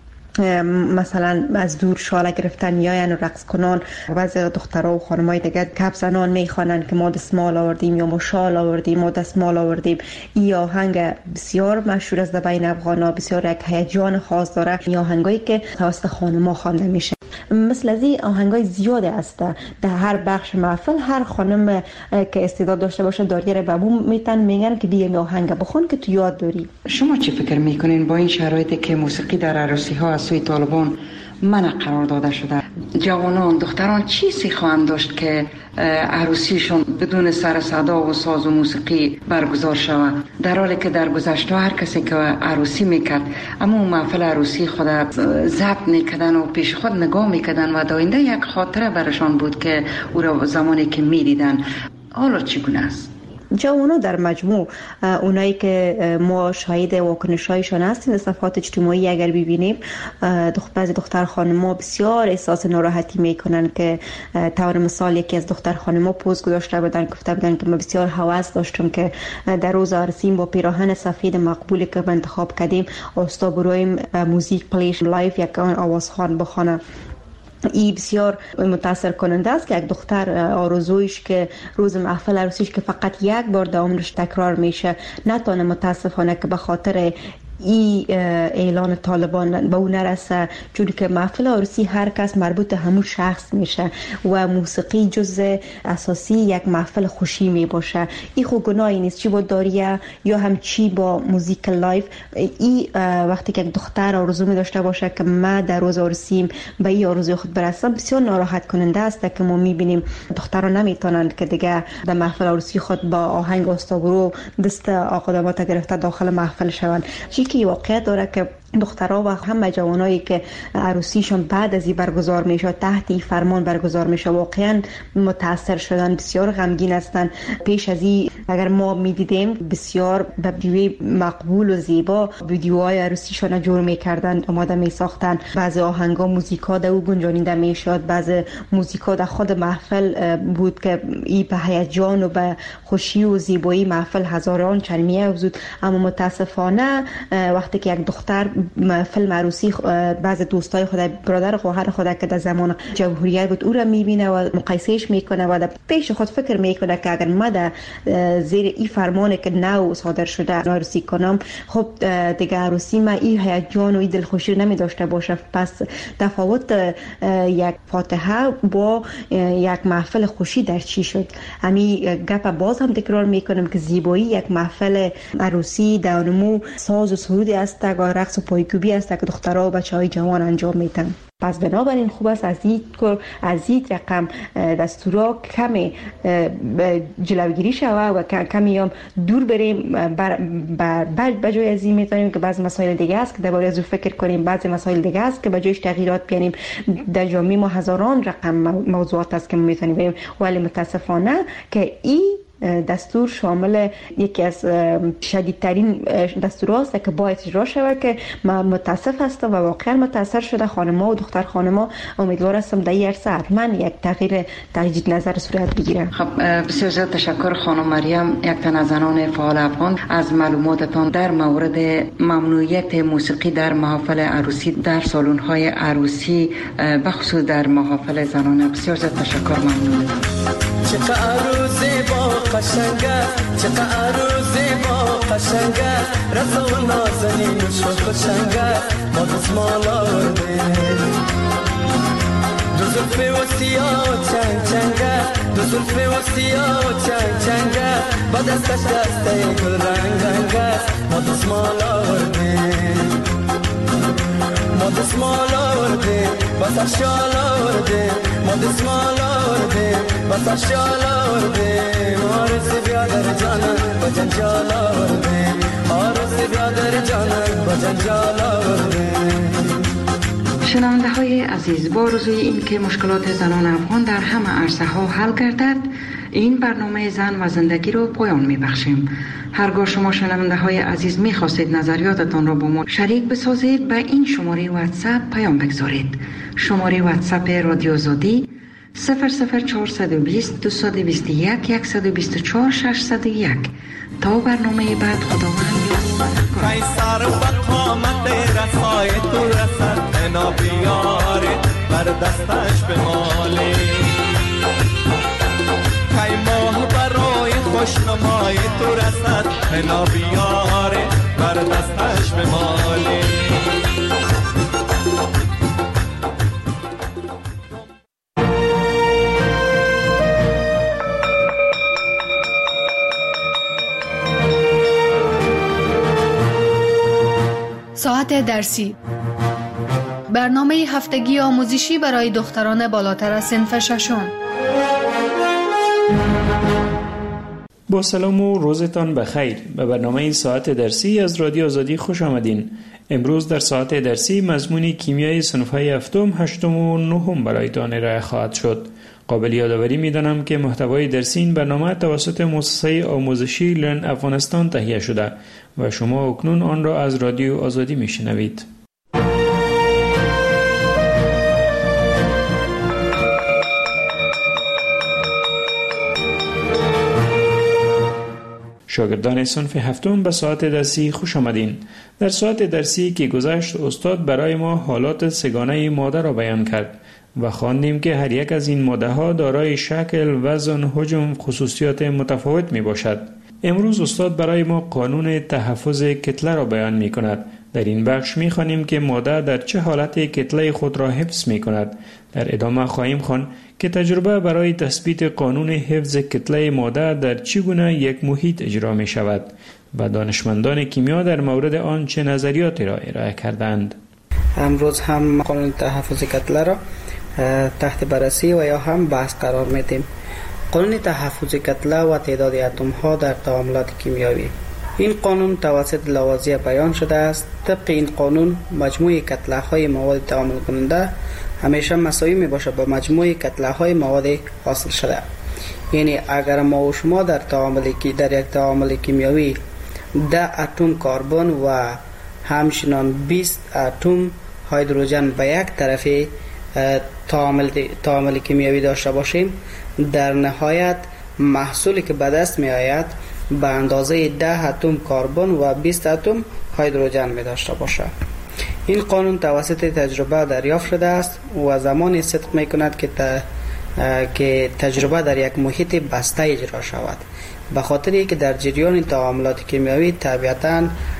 مثلا از دور شاله گرفتن میاین و رقص کنان. بعضی دخترها و خانمای دیگه کف زنان میخوانن که ما دستمال آوردیم یا ما شال آوردیم، ما دستمال آوردیم. این آهنگ بسیار مشهور است در بین افغانا، بسیار یک هیجان خاص داره. این آهنگایی که توسط خانم‌ها خوانده میشه. مثل از این آهنگای زیاده است در هر بخش محفل. هر خانم که استعداد داشته باشه داریه به بو میتن میگن که بیا آهنگ بخون که تو یاد داری. شما چی فکر میکنین با این شرایطی که موسیقی در عروسی ها از سوی طالبان منع قرار داده شده، جوانان دختران چی سی خواهند داشت که عروسیشون بدون سر صدا و ساز و موسیقی برگزار شود، در حالی که در گذشته هر کسی که عروسی میکرد اما محفل عروسی خود ضبط میکردن و پیش خود نگاه میکردن و داینده یک خاطره برشان بود که او را زمانی که میدیدن. حالا چگونه است؟ جوانو در مجموع، اونایی که ما شاهد واکنش‌هایشان هستیم در صفحات اجتماعی اگر ببینیم، بعضی دختر خانم‌ها بسیار احساس ناراحتی میکنن که طور مثال یکی از دختر خانم‌ها پوست گذاشته بودن، گفته بودن که ما بسیار هوس داشتم که در روز عروسیم با پیراهن سفید مقبولی که انتخاب کردیم استا برویم موزیک پلیش لایف یک آوازخوان بخوانه. این بسیار متاثر کننده است که یک دختر آرزویش که روز محفل عروسیش که فقط یک بار در عمرش تکرار میشه، نتونه متاسفانه که به خاطر این اعلان طالبان به اون نرسه، چون که محفل عروسی هر کس مربوط همون شخص میشه و موسیقی جزء اساسی یک محفل خوشی می باشه. این خو گناهی نیست، چی با داریه یا هم چی با موزیک لایف. این وقتی که دختر آرزو می داشته باشه که من در روز عروسیم به این آرزوی خود برسم، بسیار ناراحت کننده است که ما میبینیم دخترها نمیتونند که دیگه در محفل عروسی خود با آهنگ آستاگرو دست آقادمات گرفته داخل محفل شوند. چی که واقعیت داره که دخترها و همه جوانایی که عروسیشون بعد از این برگزار میشه تحت این فرمان برگزار میشه واقعا متاثر شدن، بسیار غمگین هستن. پیش از این اگر ما میدیدیم بسیار به ویدیوی مقبول و زیبا ویدیوهای عروسیشون جور میکردن، آماده میساختن. بعضی آهنگا موزیکا در او گنجانیده میشد، بعضی موزیکا در خود محفل بود که این به هیجان و به خوشی و زیبایی محفل هزاران چرمیه افزود. اما متاسفانه وقتی که یک دختر فیلم عروسی بعض دوستای خود برادر خواهر خود که در زمان جمهوریت بود او را میبینه و مقایسهش میکنه و در پیش خود فکر میکنه که اگر من در زیر این فرمانی که نو صادر شده عروسی کنم، خب دیگه عروسی من این هیجان و این دلخوشی نمی داشته باشه. پس تفاوت یک فاتحه با یک محفل خوشی در چی شد؟ همین گپ باز هم تکرار میکنم که زیبایی یک محفل عروسی در نمو ساز و سرودی است و رقص و پایکوبی است که دخترها و بچهای جوان انجام میدن. پس بنابراین خوب است از این از این رقم دستورا کمی جلوگیری شوه و کمی هم دور بریم. بر بر بجای از این میتونیم که بعض مسائل دیگه است که درباره از فکر کنیم، بعض مسائل دیگه است که بجایش تغییرات بیاریم. در جامعه ما هزاران رقم موضوعات است که میتونیم بریم، ولی متاسفانه که این دستور شامل یکی از شدیدترین دستورات که باید اجرا شود که من متاسف هستم و واقعا متاثر شده خانم‌ها و دختر خانم‌ها. امیدوار هستم در این عرصه حتما یک تغییر تجدید نظر صورت بگیره. خب بسیار زیاد تشکر خانم مریم، یک تن از زنان فعال افغان، از معلوماتتان در مورد ممنوعیت موسیقی در محافل عروسی در سالن‌های عروسی بخصوص در محافل زنانه. بسیار زیاد تشکر، ممنون. چه عروسی با قشنگه، چه عروسی با قشنگه، رضا و نازنین و شوق و شنگه، ما دستمال آورده دو زلفه و سیاه چنگ چنگه، دو زلفه و سیاه چنگ چنگه، با دستش دسته گل رنگ رنگه، ما دستمال آورده ما دستمال آورده با سرشال آورده، ما دستمال آورده با سرشال آورده، آرزی بیادر جانم با جنجال آورده، آرزی بیادر جانم با جنجال آورده. شنونده های عزیز، با آرزوی این که مشکلات زنان افغان در همه عرصه ها حل گردد، این برنامه زن و زندگی رو پایان می بخشیم. هرگاه شما شنونده های عزیز می خواستید نظریاتتان را با ما شریک بسازید، به این شماره واتساپ پیام بگذارید. شماره واتساپ رادیو آزادی صفر صفر چهارصد و بیست دویست و بیست و یک صد و بیست و چهار ششصد و یک. تا برنامه بعد، خداوند یار کای سر و قامت رسای تو رسد انا بیاره بر دستش به مالی، کای ماه برای خوشنمای تو رسد انا بیاره بر دستش به مالی. ساعت درسی، برنامه هفتگی آموزشی برای دختران بالاتر از صنف ششم. با سلام و روزتان بخیر. به برنامه ساعت درسی از رادیو آزادی خوش آمدین. امروز در ساعت درسی مضمون کیمیای صنف‌های هفتم، هشتم و نهم برایتان ارائه خواهد شد. قابل یادآوری می‌دانم که محتوای درسی این برنامه توسط مؤسسه آموزشی لرن افغانستان تهیه شده و شما اکنون آن را از رادیو آزادی میشنوید. شاگردان صنف هفتم به ساعت درسی خوش آمدین. در ساعت درسی که گذشت استاد برای ما حالات سگانه ماده را بیان کرد و خواندیم که هر یک از این ماده ها دارای شکل، وزن، حجم، خصوصیات متفاوت می باشد. امروز استاد برای ما قانون تحفظ کتله را بیان می کند. در این بخش می خوانیم که ماده در چه حالتی کتله خود را حفظ می کند. در ادامه خواهیم خوان که تجربه برای تثبیت قانون حفظ کتله ماده در چگونه یک محیط اجرا می شود و دانشمندان کیمیا در مورد آن چه نظریاتی را ارائه کردند. امروز هم قانون تحفظ کتله را تحت بررسی و یا هم بحث قرار میدیم. قانون تحفظ کتله و تعداد اتم ها در تعاملات کیمیایی. این قانون توسط لاوازیه بیان شده است. طبق این قانون مجموع کتله های مواد تعامل کننده همیشه مساوی می باشد با مجموع کتله های مواد حاصل شده. یعنی اگر ما و شما در تعامل در یک تعامل کیمیایی ده اتم کربن و همچنین بیست اتم هیدروژن به یک طرف تعامل تعامل کیمیایی داشته باشیم، در نهایت محصولی که به دست می آید به اندازه ده اتم کربن و بیست اتم هیدروژن می داشته باشد. این قانون توسط تجربه دریافت شده است و زمانی صدق می کند که ت... که تجربه در یک محیط بسته اجرا شود، به خاطر اینکه در جریان تعاملات کیمیایی طبیعتاً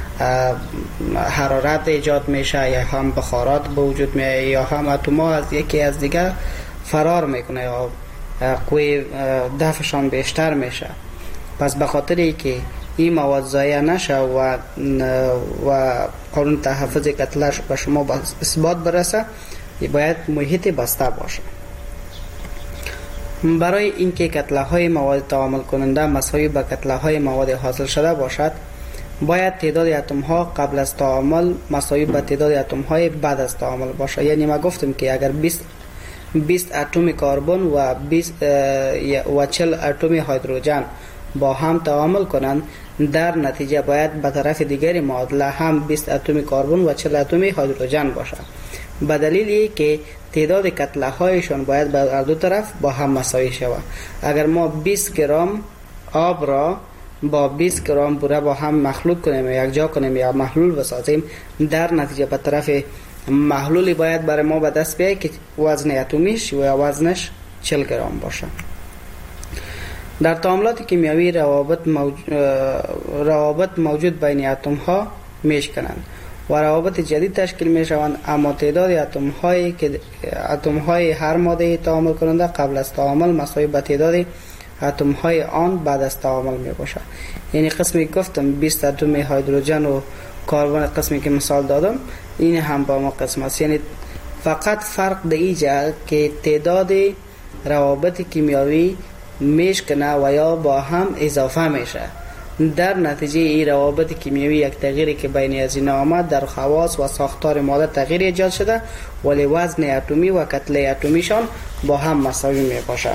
حرارت ایجاد میشه یا هم بخارات به وجود میاد یا هم اتم‌ها از یکی از دیگر فرار میکنه یا قوی دفعشان بیشتر میشه. پس به خاطر اینکه این مواد ضایع نشه و و قانون تحفظ کتله به شما به اثبات برسه، باید محیط بسته باشه. برای اینکه کتله های مواد تعامل کننده مساوی به کتله های مواد حاصل شده باشد، باید تعداد اتم ها قبل از تعامل مساوی به تعداد اتم های بعد از تعامل باشه. یعنی ما گفتیم که اگر بیست بیست اتم کربن و بیست و چهل اتم هیدروژن با هم تعامل کنند، در نتیجه باید به طرف دیگری معادله هم بیست اتم کربن و چهل اتم هیدروژن باشد، به دلیلی که تعداد کتله هایشان باید به هر دو طرف با هم مساوی شود. اگر ما بیست گرم آب را با بیست گرم بوره با هم مخلوط کنیم یا یک جا کنیم یا محلول بسازیم، در نتیجه به طرف محلولی باید برای ما به دست بیاید که وزن اتمیش و وزنش چهل گرم باشه. در تعاملات کیمیایی روابط موجود, روابط موجود بین اتم ها میشکنند و روابط جدید تشکیل می شوند، اما تعداد اتم هایی که اتم های هر ماده تعامل کننده قبل از تعامل مساوی به تعداد اتم های آن بعد از تعامل می باشد. یعنی قسمی گفتم بیست اتم هیدروژن و کربن، قسمی که مثال دادم این هم با ما قسم است. یعنی فقط فرق در اینجا که تعداد روابط کیمیایی میشکنه و یا با هم اضافه میشه. در نتیجه این روابط کیمیایی یک تغییری که بین از این آمد در خواص و ساختار ماده تغییر ایجاد شده، ولی وزن اتمی و کتله اتمیشان با هم مساوی می باشه.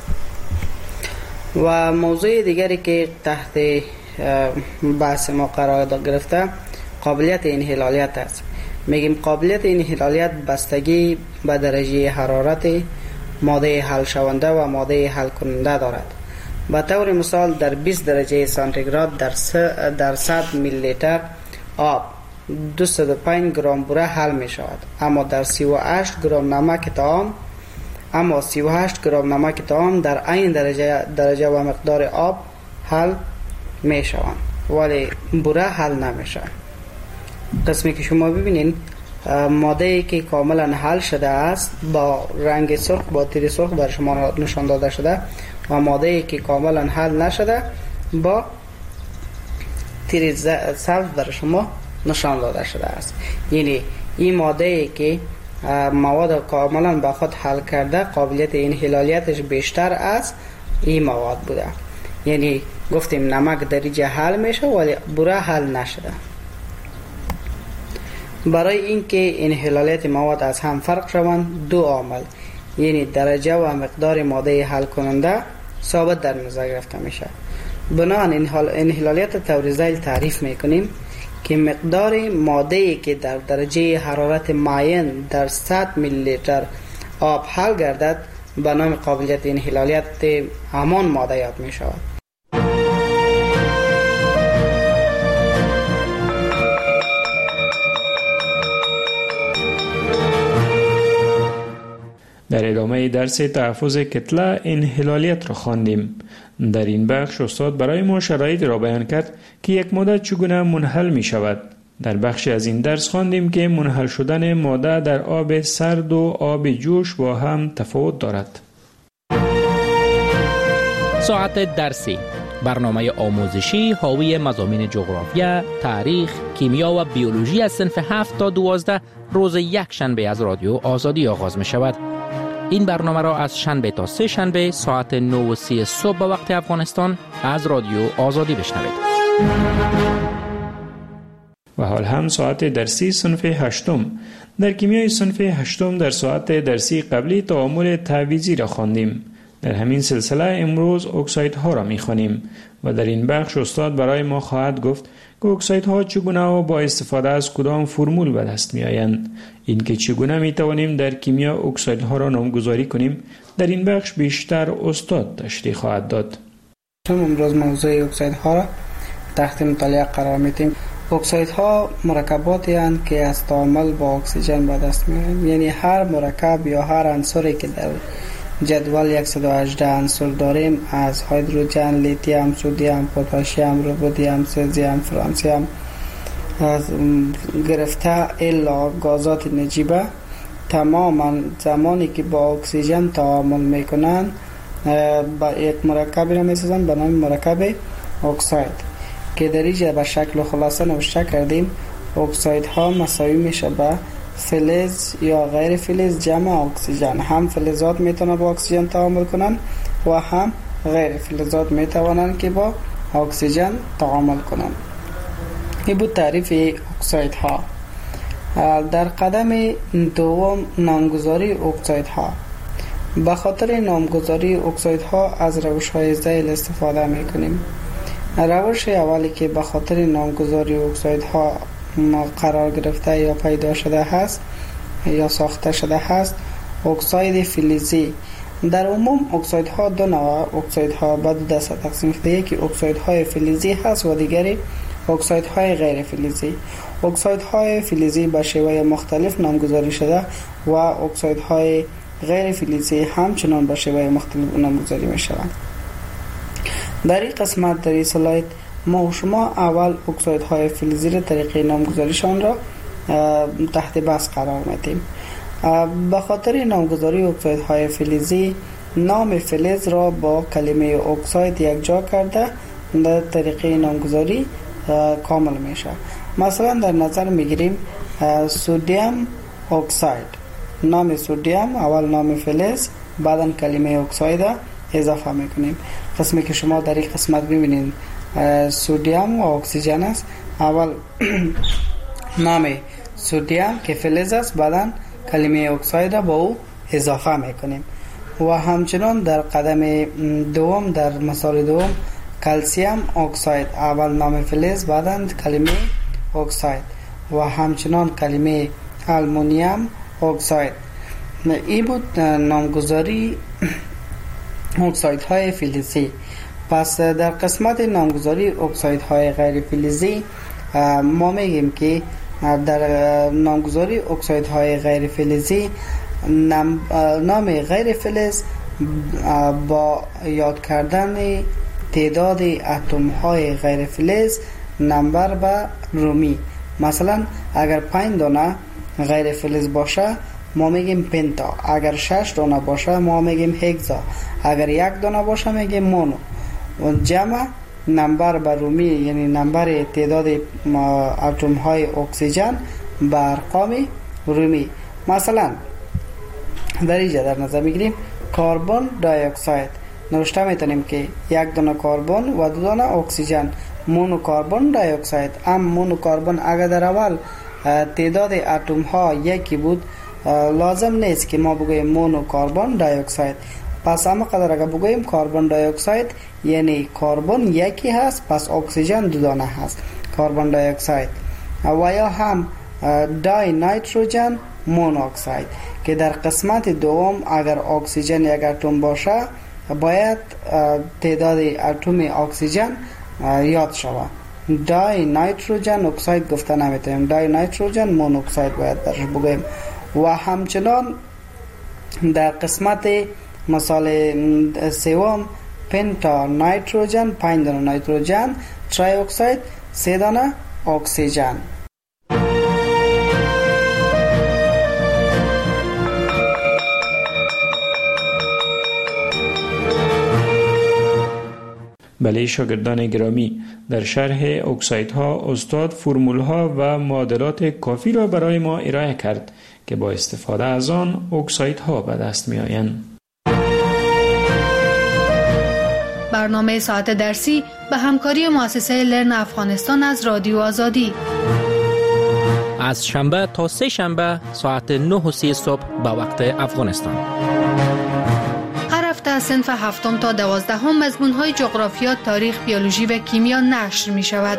و موضوع دیگری که تحت بحث ما قرار گرفته قابلیت انحلالیت است. میگیم قابلیت انحلالیت بستگی به درجه حرارت ماده حل شونده و ماده حل کننده دارد. به طور مثال در بیست درجه سانتیگراد در در صد میلی لیتر آب دویست و پنج گرم بوره حل می شود، اما در سی و هشت گرم نمک طعام اما سی و هشت گرم نمک طعام در عین درجه درجه و مقدار آب حل می شوند، ولی بوره حل نمی شود. قسمی که شما ببینید ماده که کاملا حل شده است با رنگ سرخ با تیر سرخ بر شما نشان داده شده و ماده که کاملا حل نشده با تیر سبز بر شما نشان داده شده است. یعنی این ماده که مواد کاملا به خود حل کرده قابلیت انحلالیتش بیشتر از این مواد بوده. یعنی گفتیم نمک درجه حل میشه ولی بوره حل نشده. برای اینکه انحلالیت مواد از هم فرق شوند دو عامل یعنی درجه و مقدار ماده حل کننده ثابت در نظر گرفته میشه. بنابراین انحلالیت طور ذیل تعریف میکنیم که مقدار ماده‌ای که در درجه حرارت معین در صد میلی لیتر آب حل گردد به نام قابلیت انحلالیت همان ماده یاد می شود. در ادامه درس تحفظ کتله انحلالیت را خواندیم. در این بخش استاد برای ما شرایط را بیان کرد که یک ماده چگونه منحل می شود. در بخشی از این درس خواندیم که منحل شدن ماده در آب سرد و آب جوش با هم تفاوت دارد. ساعت درسی، برنامه آموزشی حاوی مضامین جغرافیا، تاریخ، کیمیا و بیولوژی از صنف هفت تا دوازده روز یک شنبه از رادیو آزادی آغاز می شود. این برنامه را از شنبه تا سه شنبه ساعت نه و سی صبح به وقت افغانستان از رادیو آزادی بشنوید. و حال هم ساعت درسی صنف هشتم. در کیمیای صنف هشتم در ساعت درسی قبلی تعامل تعویضی را خواندیم. در همین سلسله امروز اکسایدها را می‌خوانیم و در این بخش استاد برای ما خواهد گفت که اکسایدها چگونه و با استفاده از کدام فرمول به دست می‌آیند. اینکه چگونه می‌توانیم در کیمیا اکسایدها را نامگذاری کنیم در این بخش بیشتر استاد تشریح خواهد داد. امروز موضوع اکسایدها را تحت مطالعه قرار می‌دهیم. اکسایدها مرکباتی هستند که از تعامل با اکسیژن به دست می‌آیند. یعنی هر مرکب یا هر عنصری که در جدول صد و هجده عنصر داریم، از هیدروژن، لیتیوم، سدیم، پتاسیم، رودیم، سزیم، فرانسیم از گرفته الا گازات نجیبه، تماما زمانی که با اکسیژن تعامل میکنن با یک مرکبی را میسازن به نام مرکب اکساید که در اینجا به شکل و خلاصه نوشته کردیم. اکسایدها مساوی میشه به فلز یا غیر فلز جمع اکسیژن. هم فلزات میتونن با اکسیژن تعامل کنن و هم غیر فلزات میتوانن که با اکسیژن تعامل کنن. این بود تعریف اکسایدها. در قدم دوم نامگذاری اکسایدها. به خاطر نامگذاری اکسایدها از روش‌های ذیل استفاده میکنیم. روش اولی که به خاطر نامگذاری اکسایدها قرار گرفته یا پیدا شده هست یا ساخته شده هست اکساید فلزی. در عموم اکسایدها دو نوع اکسایدها به دو دسته تقسیم شده. یکی اکسایدهای فلزی هست و دیگری اکسایدهای غیر فلزی. اکسایدهای فلزی به شیوه مختلف نامگذاری شده و اکسایدهای غیر فلزی همچنان به شیوه مختلف نامگذاری می شوند. در این قسمت در این سلاید ما و شما اول اکسایدهای فلزی را طریقه نامگذاریشان را تحت بحث قرار میدیم. به خاطر نامگذاری اکسایدهای فلزی نام فلز را با کلمه اکساید یک جا کرده در طریقه نامگذاری کامل میشه. مثلا در نظر میگیریم سدیم اکساید. نام سدیم اول نام فلز بعدا کلمه اکساید اضافه میکنیم. قسمی که شما در این قسمت ببینید سدیم و اکسیژن است. اول نام سدیم که فلز است بعدا کلمه اکساید با او اضافه میکنیم. و همچنان در قدم دوم در مثال دوم کلسیم اکساید اول نام فلز بعدا کلمه اکساید و همچنان کلمه آلومینیوم اکساید. این بود نامگذاری اکسایدهای فلزی. پس در قسمت نامگذاری اکسایدهای غیر فلزی ما میگیم که در نامگذاری اکسایدهای غیر فلزی نام غیر فلز با یاد کردن تعداد اتم های غیر فلز نمبر به رومی. مثلا اگر پنج دانه غیر فلز باشه ما میگیم پنتا، اگر شش دانه باشه ما میگیم هگزا، اگر یک دانه باشه میگیم مونو. و جمع نمبر به رومی یعنی نمبر تعداد اتم های اکسیژن به ارقام رومی. مثلا در اینجا در نظر میگیریم کربن دی اکساید نوشته میتونیم که یک دانه کربن و دو دانه اکسیژن مونو کربن دی اکساید. ام مونو کربن اگر در اول تعداد اتم ها یکی بود لازم نیست که ما بگوییم مونو کربن دی اکساید. پس اما قدر اگر بگوییم کربن دی اکساید یعنی کربن یکی هست پس اکسیژن دو دانه هست کربن دی اکساید. و یا هم دای نیتروژن مونوکساید که در قسمت دوم اگر اکسیژن یک اتم باشه باید تعداد اتم اکسیژن یاد شود. دای نیتروژن اکساید گفته نمیتونیم، دای نیتروژن مونوکساید باید درش بگوییم. و همچنان در قسمت مثال سوم پنتا نایتروژن، پنج دانه نایتروژن، تری اکساید، سه دانه اکسیژن. بله شاگردان گرامی، در شرح اکسایدها استاد فرمولها و معادلات کافی را برای ما ارائه کرد که با استفاده از آن اکسایدها به دست می آیند. برنامه ساعت درسی به همکاری مؤسسه لرن افغانستان از رادیو آزادی از شنبه تا سه شنبه ساعت نه و سی صبح به وقت افغانستان. هر هفته از صنف هفتم تا دوازدهم مضمون‌های جغرافیا، تاریخ، بیولوژی و کیمیا نشر می شود.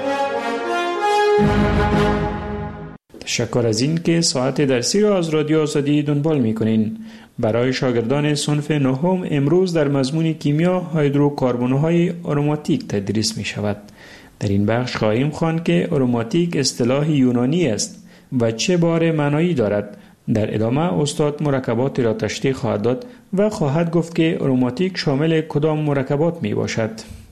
تشکر از این که ساعت درسی را از رادیو آزادی دنبال می کنین. برای شاگردان صنف نهم امروز در مضمون کیمیا هیدروکاربن‌های آروماتیک تدریس می شود. در این بخش خواهیم خواند که آروماتیک اصطلاح یونانی است و چه باره معنایی دارد. در ادامه استاد مرکبات را تشریح خواهد داد و خواهد گفت که آروماتیک شامل کدام مرکبات می باشد.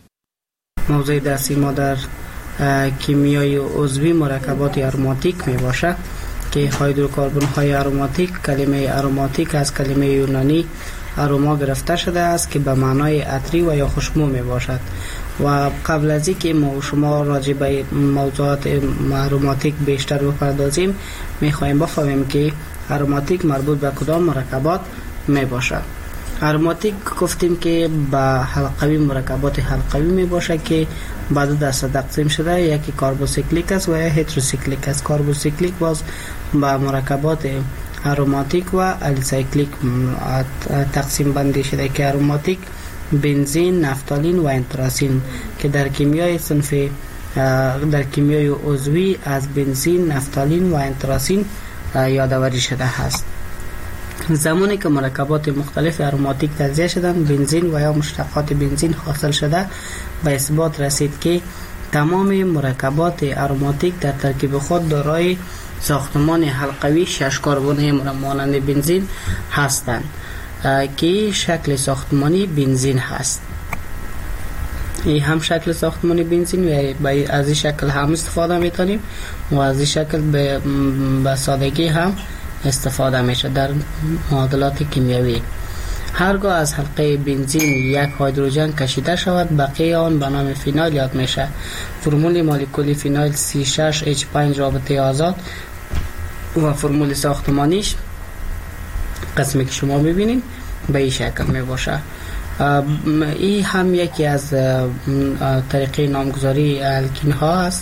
موضوع درسی ما در کیمیای عضوی مرکبات آروماتیک می باشد که هیدروکاربن های آروماتیک، کلمه آروماتیک از کلمه یونانی آروما گرفته شده است که به معنای عطری و یا خوشبو می باشد. و قبل از اینکه ما شما راجع به موضوعات آروماتیک بیشتر بپردازیم، می خواهیم بفهمیم که آروماتیک مربوط به کدام مرکبات می باشد. آروماتیک گفتیم که به حلقوی مرکبات حلقوی می باشد که به دو دسته تقسیم شده، یکی کاربوسیکلیک است و یا هتروسیکلیک است. کاربوسیکلیک باز به مرکبات آروماتیک و الیسایکلیک تقسیم بندی شده که آروماتیک بنزین، نفتالین و انتراسین که در کیمیای صنف در کیمیای عضوی از بنزین، نفتالین و انتراسین یادآوری شده است. زمانی که مرکبات مختلف آروماتیک تجزیه شدند، بنزین و یا مشتقات بنزین حاصل شده، به اثبات رسید که تمام مرکبات آروماتیک در ترکیب خود دارای ساختمان حلقوی شش کربنی مانند بنزین هستند که شکل ساختمانی بنزین هست. این هم شکل ساختمانی بنزین و از این شکل هم استفاده میتونیم و از این شکل به, به سادگی هم استفاده میشه در معادلات کیمیایی. هرگاه از حلقه بنزین یک هیدروژن کشیده شود، بقیه آن به نام فینال یاد میشه. فرمول مولکولی فینال سی شش اچ پنج رابطه آزاد و فرمول ساختمانیش قسمی که شما ببینید به این شکل می باشه. این هم یکی از طریقه نامگذاری الکین ها است،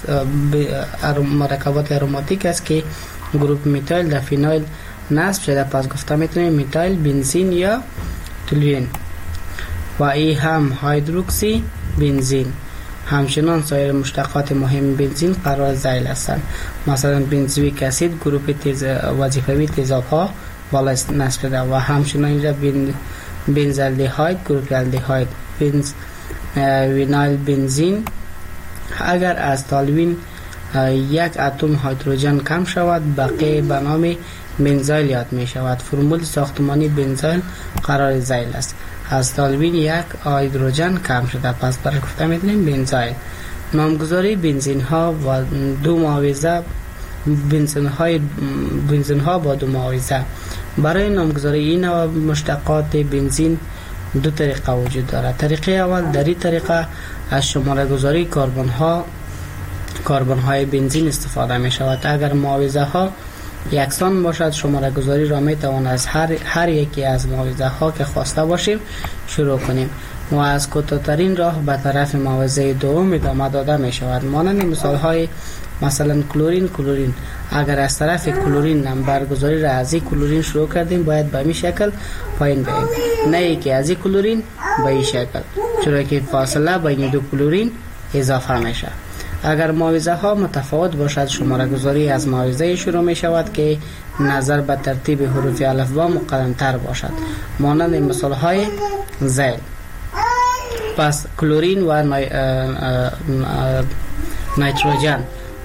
مرکبات آروماتیک است که گروپ میتایل در فینایل نصب شده، پس گفته میتونیم میتایل بنزین یا تولوئین. و این هم هیدروکسی بنزین. همچنان سایر مشتقات مهم بنزین قرار ذیل هستند، مثلا بنزویک اسید گروپ تیز وظیفوی تیزاب ها بالا نصب شده و همچنان اینجا بن بنزالدهاید گروپ الدهاید، بنز وینایل بنزین. اگر از تالوین یک اتم هیدروژن کم شود، بقیه به نام بنزایل یاد می شود. فرمول ساختمانی بنزایل قرار ذیل است. از تالوین یک هیدروژن کم شده، پس برای گفته می دونیم بنزایل. نامگذاری بنزین ها و دو معاوضه بنزین های بنزین ها با دو معاوضه. برای نامگذاری این نوع مشتقات بنزین دو طریقه وجود دارد. طریقه اول، در این طریقه از شماره گذاری کربن ها کربن های بنزین استفاده می شود. اگر معاوضه ها یکسان باشد، شماره گذاری را می توان از هر هر یکی از معاوضه ها که خواسته باشیم شروع کنیم و از کوتاه‌ترین راه به طرف معاوضه دوم ادامه داده می شود. مانند مثال های مثلا کلورین کلورین، اگر از طرف کلورین نمبر گذاری را از این کلورین شروع کردیم، باید به این شکل پایین بریم، نه ای که از این کلورین به این شکل، چرا که فاصله بین دو کلورین اضافه میشه. اگر معاوضه ها متفاوت باشد، شماره گذاری از معاوضه شروع می شود که نظر به ترتیب حروف الفبا مقدم تر باشد، مانند مثال های ذیل. پس کلورین و نایتروژن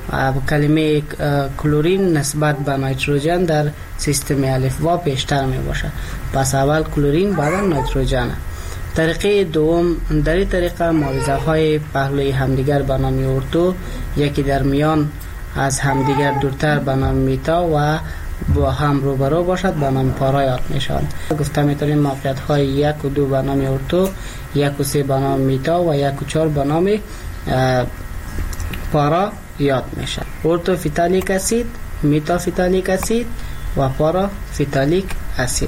کلمه کلورین نسبت به نیتروژن در سیستم الفبا بیشتر می باشد. پس اول کلورین بعد نیتروژن. طریقه دوم، در این طریقه معاوضه های پهلوی همدیگر به نام اردو، یکی در میان از همدیگر دورتر به نام میتا و با هم روبرو باشد به نام پارا یاد می شود. گفته میتونیم موقعیت های یک و دو به نام اردو، یک و سه به نام میتا و یک و چهار به نام پارا یاد می شود. اردو فیتالیک اسید، میتا فیتالیک اسید و پارا فیتالیک اسید.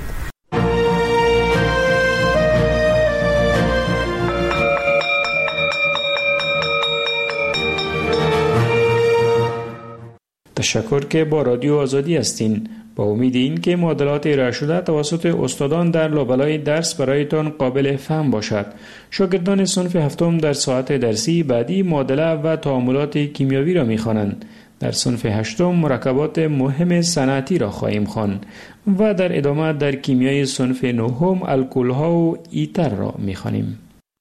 تشکر که با رادیو آزادی هستین. با امید این که معادلات ارائه شده توسط استادان در لابلای درس برایتان قابل فهم باشد. شاگردان صنف هفتم در ساعت درسی بعدی معادله و تعاملات کیمیاوی را می‌خوانند. در صنف هشتم مرکبات مهم صنعتی را خواهیم خواند و در ادامه در کیمیای صنف نهم الکل‌ها و ایتر را می‌خوانیم.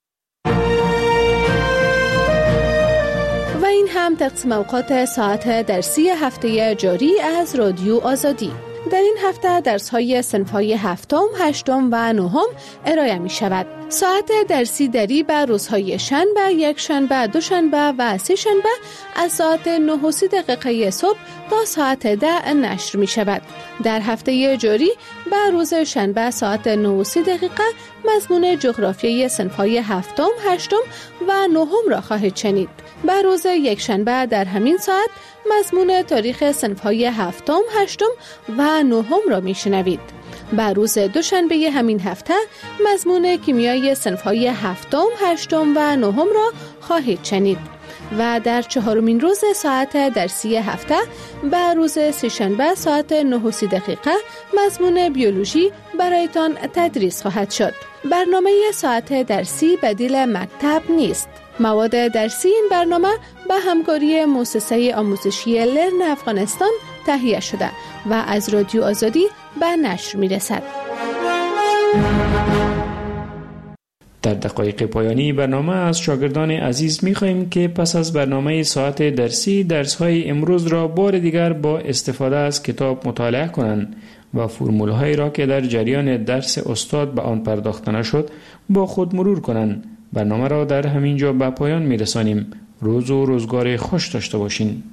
و این هم تقسیم اوقات ساعت درسی هفته جاری از رادیو آزادی. در این هفته درس‌های صنف‌های هفتم، هشتم و نهم ارائه می شود. ساعت درسی دری به روزهای شنبه، یک شنبه، دو شنبه و سه شنبه از ساعت نه و سی دقیقه صبح تا ساعت ده نشر می شود. در هفته جاری به روز شنبه ساعت نه و سی دقیقه مضمون جغرافیای صنف‌های هفتم، هشتم و نهم را خواهید شنید. به روز یک شنبه در همین ساعت مضمون تاریخ صنف‌های هفتم، هشتم و نهم را میشنوید. به روز دوشنبه همین هفته مضمون کیمیای صنف‌های هفتم، هشتم و نهم را خواهید شنید. و در چهارمین روز ساعت درسی هفته به روز سه‌شنبه ساعت نه و سی دقیقه مضمون بیولوژی برایتان تدریس خواهد شد. برنامه ساعت درسی بدیل مکتب نیست. مواد درسی این برنامه به همکاری مؤسسه آموزشی لرن افغانستان تهیه شده و از رادیو آزادی به نشر می رسد. در دقایق پایانی برنامه از شاگردان عزیز می خواهیم که پس از برنامه ساعت درسی درس‌های امروز را بار دیگر با استفاده از کتاب مطالعه کنند و فرمول‌هایی را که در جریان درس استاد به آن پرداخته نشد با خود مرور کنند. برنامه را در همین جا به پایان می رسانیم. روز و روزگار خوش داشته باشین.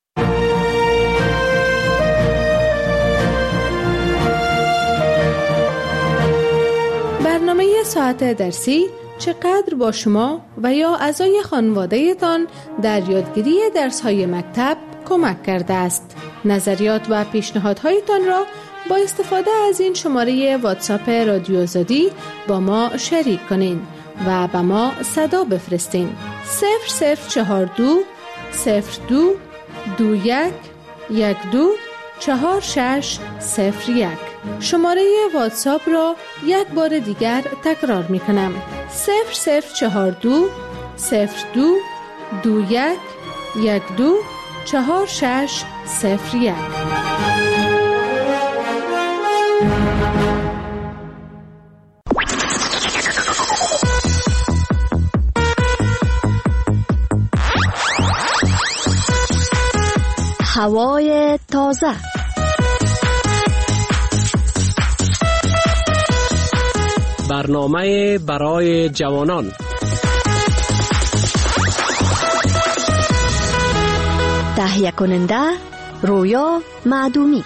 برنامه ساعت درسی چقدر با شما و یا اعضای خانواده تان در یادگیری درس‌های مکتب کمک کرده است. نظریات و پیشنهادهایتان را با استفاده از این شماره واتساپ رادیو آزادی با ما شریک کنین و به ما صدا بفرستین. صفر صفر چهار دو صفر دو دو یک یک دو چهار شش صفر یک. شماره واتساپ را یک بار دیگر تکرار می کنم. صفر صفر چهار دو صفر دو دو یک یک دو چهار شش صفر یک. هوای تازه. برنامه برای جوانان. تهیه کننده رویا معدومی.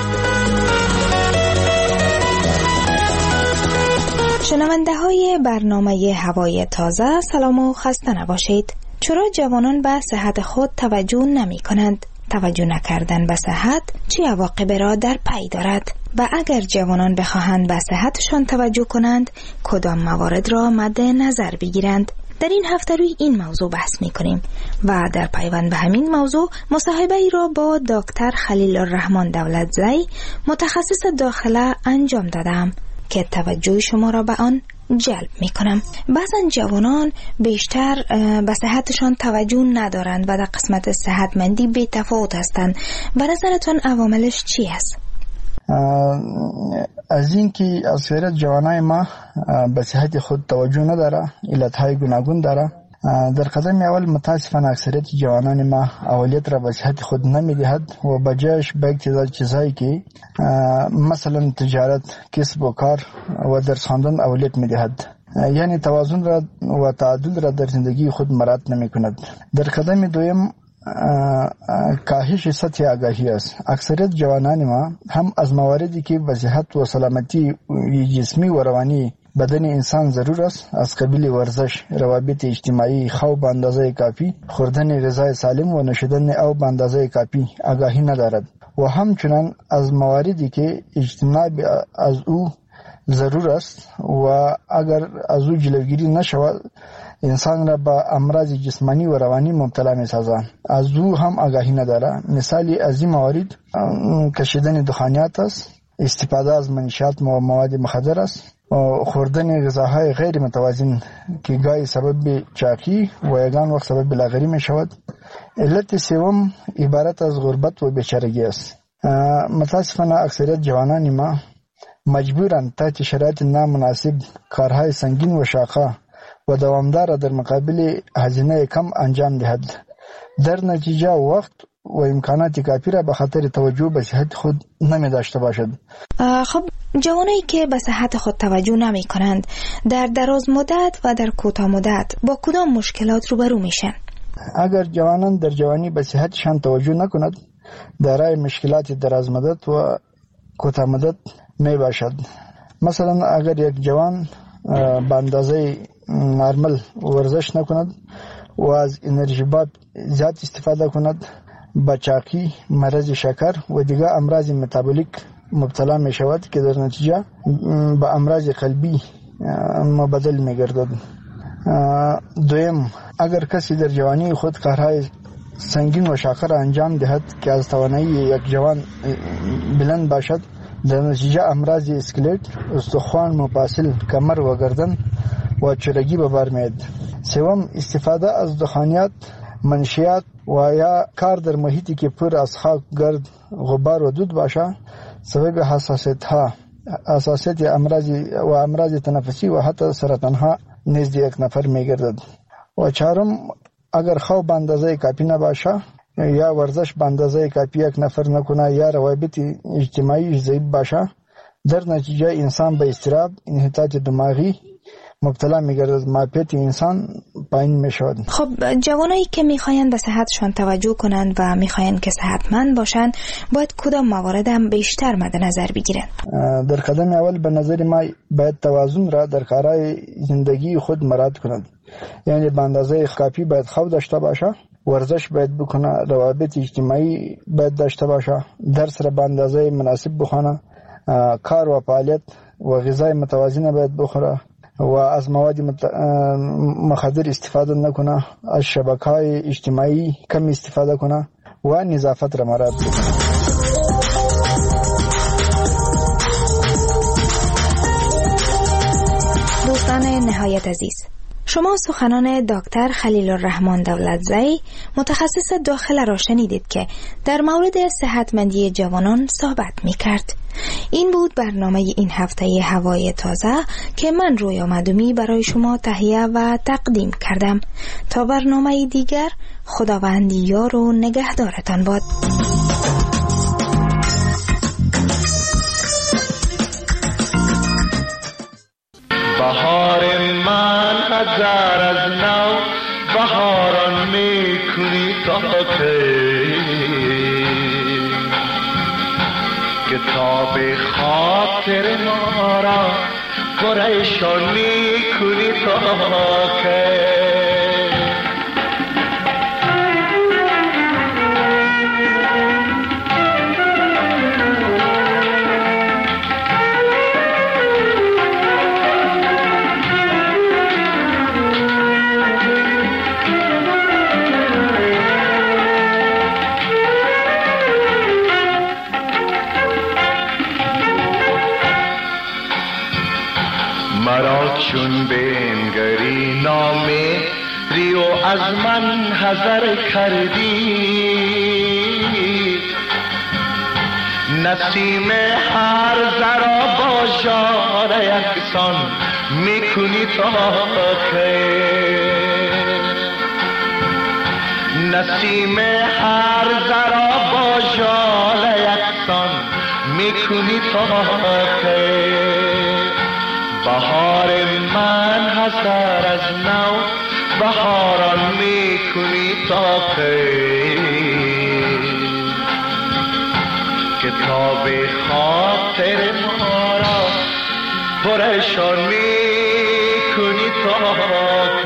شنونده های برنامه هوای تازه، سلام و خسته نباشید. چرا جوانان به صحت خود توجه نمی کنند؟ توجه نکردن به صحت چه عواقبی را در پی دارد؟ و اگر جوانان بخواهند به صحتشان توجه کنند کدام موارد را مد نظر بگیرند؟ در این هفته روی این موضوع بحث می کنیم و در پیوند به همین موضوع مصاحبه ای را با دکتر خلیل الرحمن دولتزی متخصص داخله انجام دادم که توجه شما را به آن جلب می کنم. بعضا جوانان بیشتر به صحتشان توجه ندارند و در قسمت صحتمندی بی تفاوت هستند. به نظرتان عواملش چی است؟ از این که اکثریت جوانای ما به صحت خود توجه نداره، علتهای گوناگون داره. در قدم اول متاسفانه اکثریت جوانان ما اولویت را به صحت خود نمیدهد و بجایش به تعداد چیزهایی که مثلا تجارت، کسب و کار و درس خواندن اولویت میدهد، یعنی توازن را و تعادل را در زندگی خود مراعات نمی کند. در قدم دوم کاهش سطح آگاهی است. اکثریت جوانان ما هم از مواردی که به صحت و سلامتی جسمی و روانی بدن انسان ضرور است از قبیل ورزش، روابط اجتماعی، خواب به اندازه کافی، خوردن غذای سالم و نوشیدن آب به اندازه کافی آگاهی ندارد و همچنان از مواردی که اجتناب از او ضرور است و اگر از او جلوگیری نشود انسان را با امراض جسمانی و روانی مبتلا می سازد. از او هم آگاهی ندارد. مثالی از این موارد کشیدن دخانیات است، استفاده از منشیات و مواد مخدر است، خوردن غذاهای غیر متوازن که گاهی سبب چاقی و یگان وقت سبب لاغری می شود. علت سوم عبارت از غربت و بیچارگی است. متاسفانه اکثریت جوانان ما مجبورند تحت شرایط نامناسب کارهای سنگین و شاقه و دوامدار در مقابل هزینه کم انجام دهد. در نتیجه وقت و امکانات کافی را به خاطر توجه به صحت خود نمی داشته باشد. خب جوانایی که به صحت خود توجه نمی کنند در دراز مدت و در کوتاه مدت با کدام مشکلات روبرو میشن؟ اگر جوانان در جوانی به صحتشان توجه نکند دارای مشکلات دراز مدت و کوتاه مدت می باشد. مثلا اگر یک جوان به اندازه نرمال ورزش نکند و از انرژی باد زیاد استفاده کند با چاقی، مرض شکر و دیگر امراض متابولیک مبتلا می شود که در نتیجه به امراض قلبی مبدل می گردد. دویم اگر کسی در جوانی خود کارهای سنگین و شاقه را انجام دهد که از توانایی یک جوان بلند باشد در نتیجه امراض اسکلت، استخوان، مفاصل، کمر و گردن و چرگی به بار میاد. سوم استفاده از دخانیات، منشیات و یا کار در محیطی که پر از خاک، گرد، غبار و دود باشه سبب حساسیت ها حساسیت امراض و امراض تنفسی و حتی سرطان ها نزد یک نفر میگردد. و چهارم اگر خواب به اندازه کافی نباشه یا ورزش به اندازه کافی یک نفر نکنه یا روابط اجتماعی ضعیف باشه در نتیجه انسان به اضطراب، انحطاط دماغی مبتلا میگردد، معافیت انسان پایین میشود. خب جوانایی که میخواین به صحتشان توجه کنند و میخواین که صحتمند باشند باید کدام موارد هم بیشتر مد نظر بگیرن؟ در قدم اول به نظر ما باید توازن را در کارهای زندگی خود مراعات کنند. یعنی به اندازه کافی باید خواب داشته باشه، ورزش باید بکنه، روابط اجتماعی باید داشته باشه، درس را به اندازه مناسب بخونه، کار و فعالیت و غذای متوازن باید بخوره و از مواد مت... مخدر استفاده نکنه، از شبکه‌های اجتماعی کم استفاده کنه و نظافت را مراعات کنه. دوستان نهایت عزیز، شما سخنان دکتر خلیل الرحمن دولتزئی متخصص داخله را شنیدید که در مورد صحتمندی جوانان صحبت می کرد. این بود برنامه این هفته هوای تازه که من رویا مدومی برای شما تهیه و تقدیم کردم. تا برنامه دیگر خداوند یار و نگهدارتان باد. بهار من هزار از نو بهاران میکنی تا کتاب خاطر ما را پریشان میکنی تا که چون بنگری نامه ریو از من حذر کردی نسیم هر ذرا با جان یکسان میکنی تا که نسیم هر ذرا با ژاله یکسان میکنی تا که بهار من حسر از نو بهاران میکنی تا که کتاب خاطر ما را پرشان میکنی تا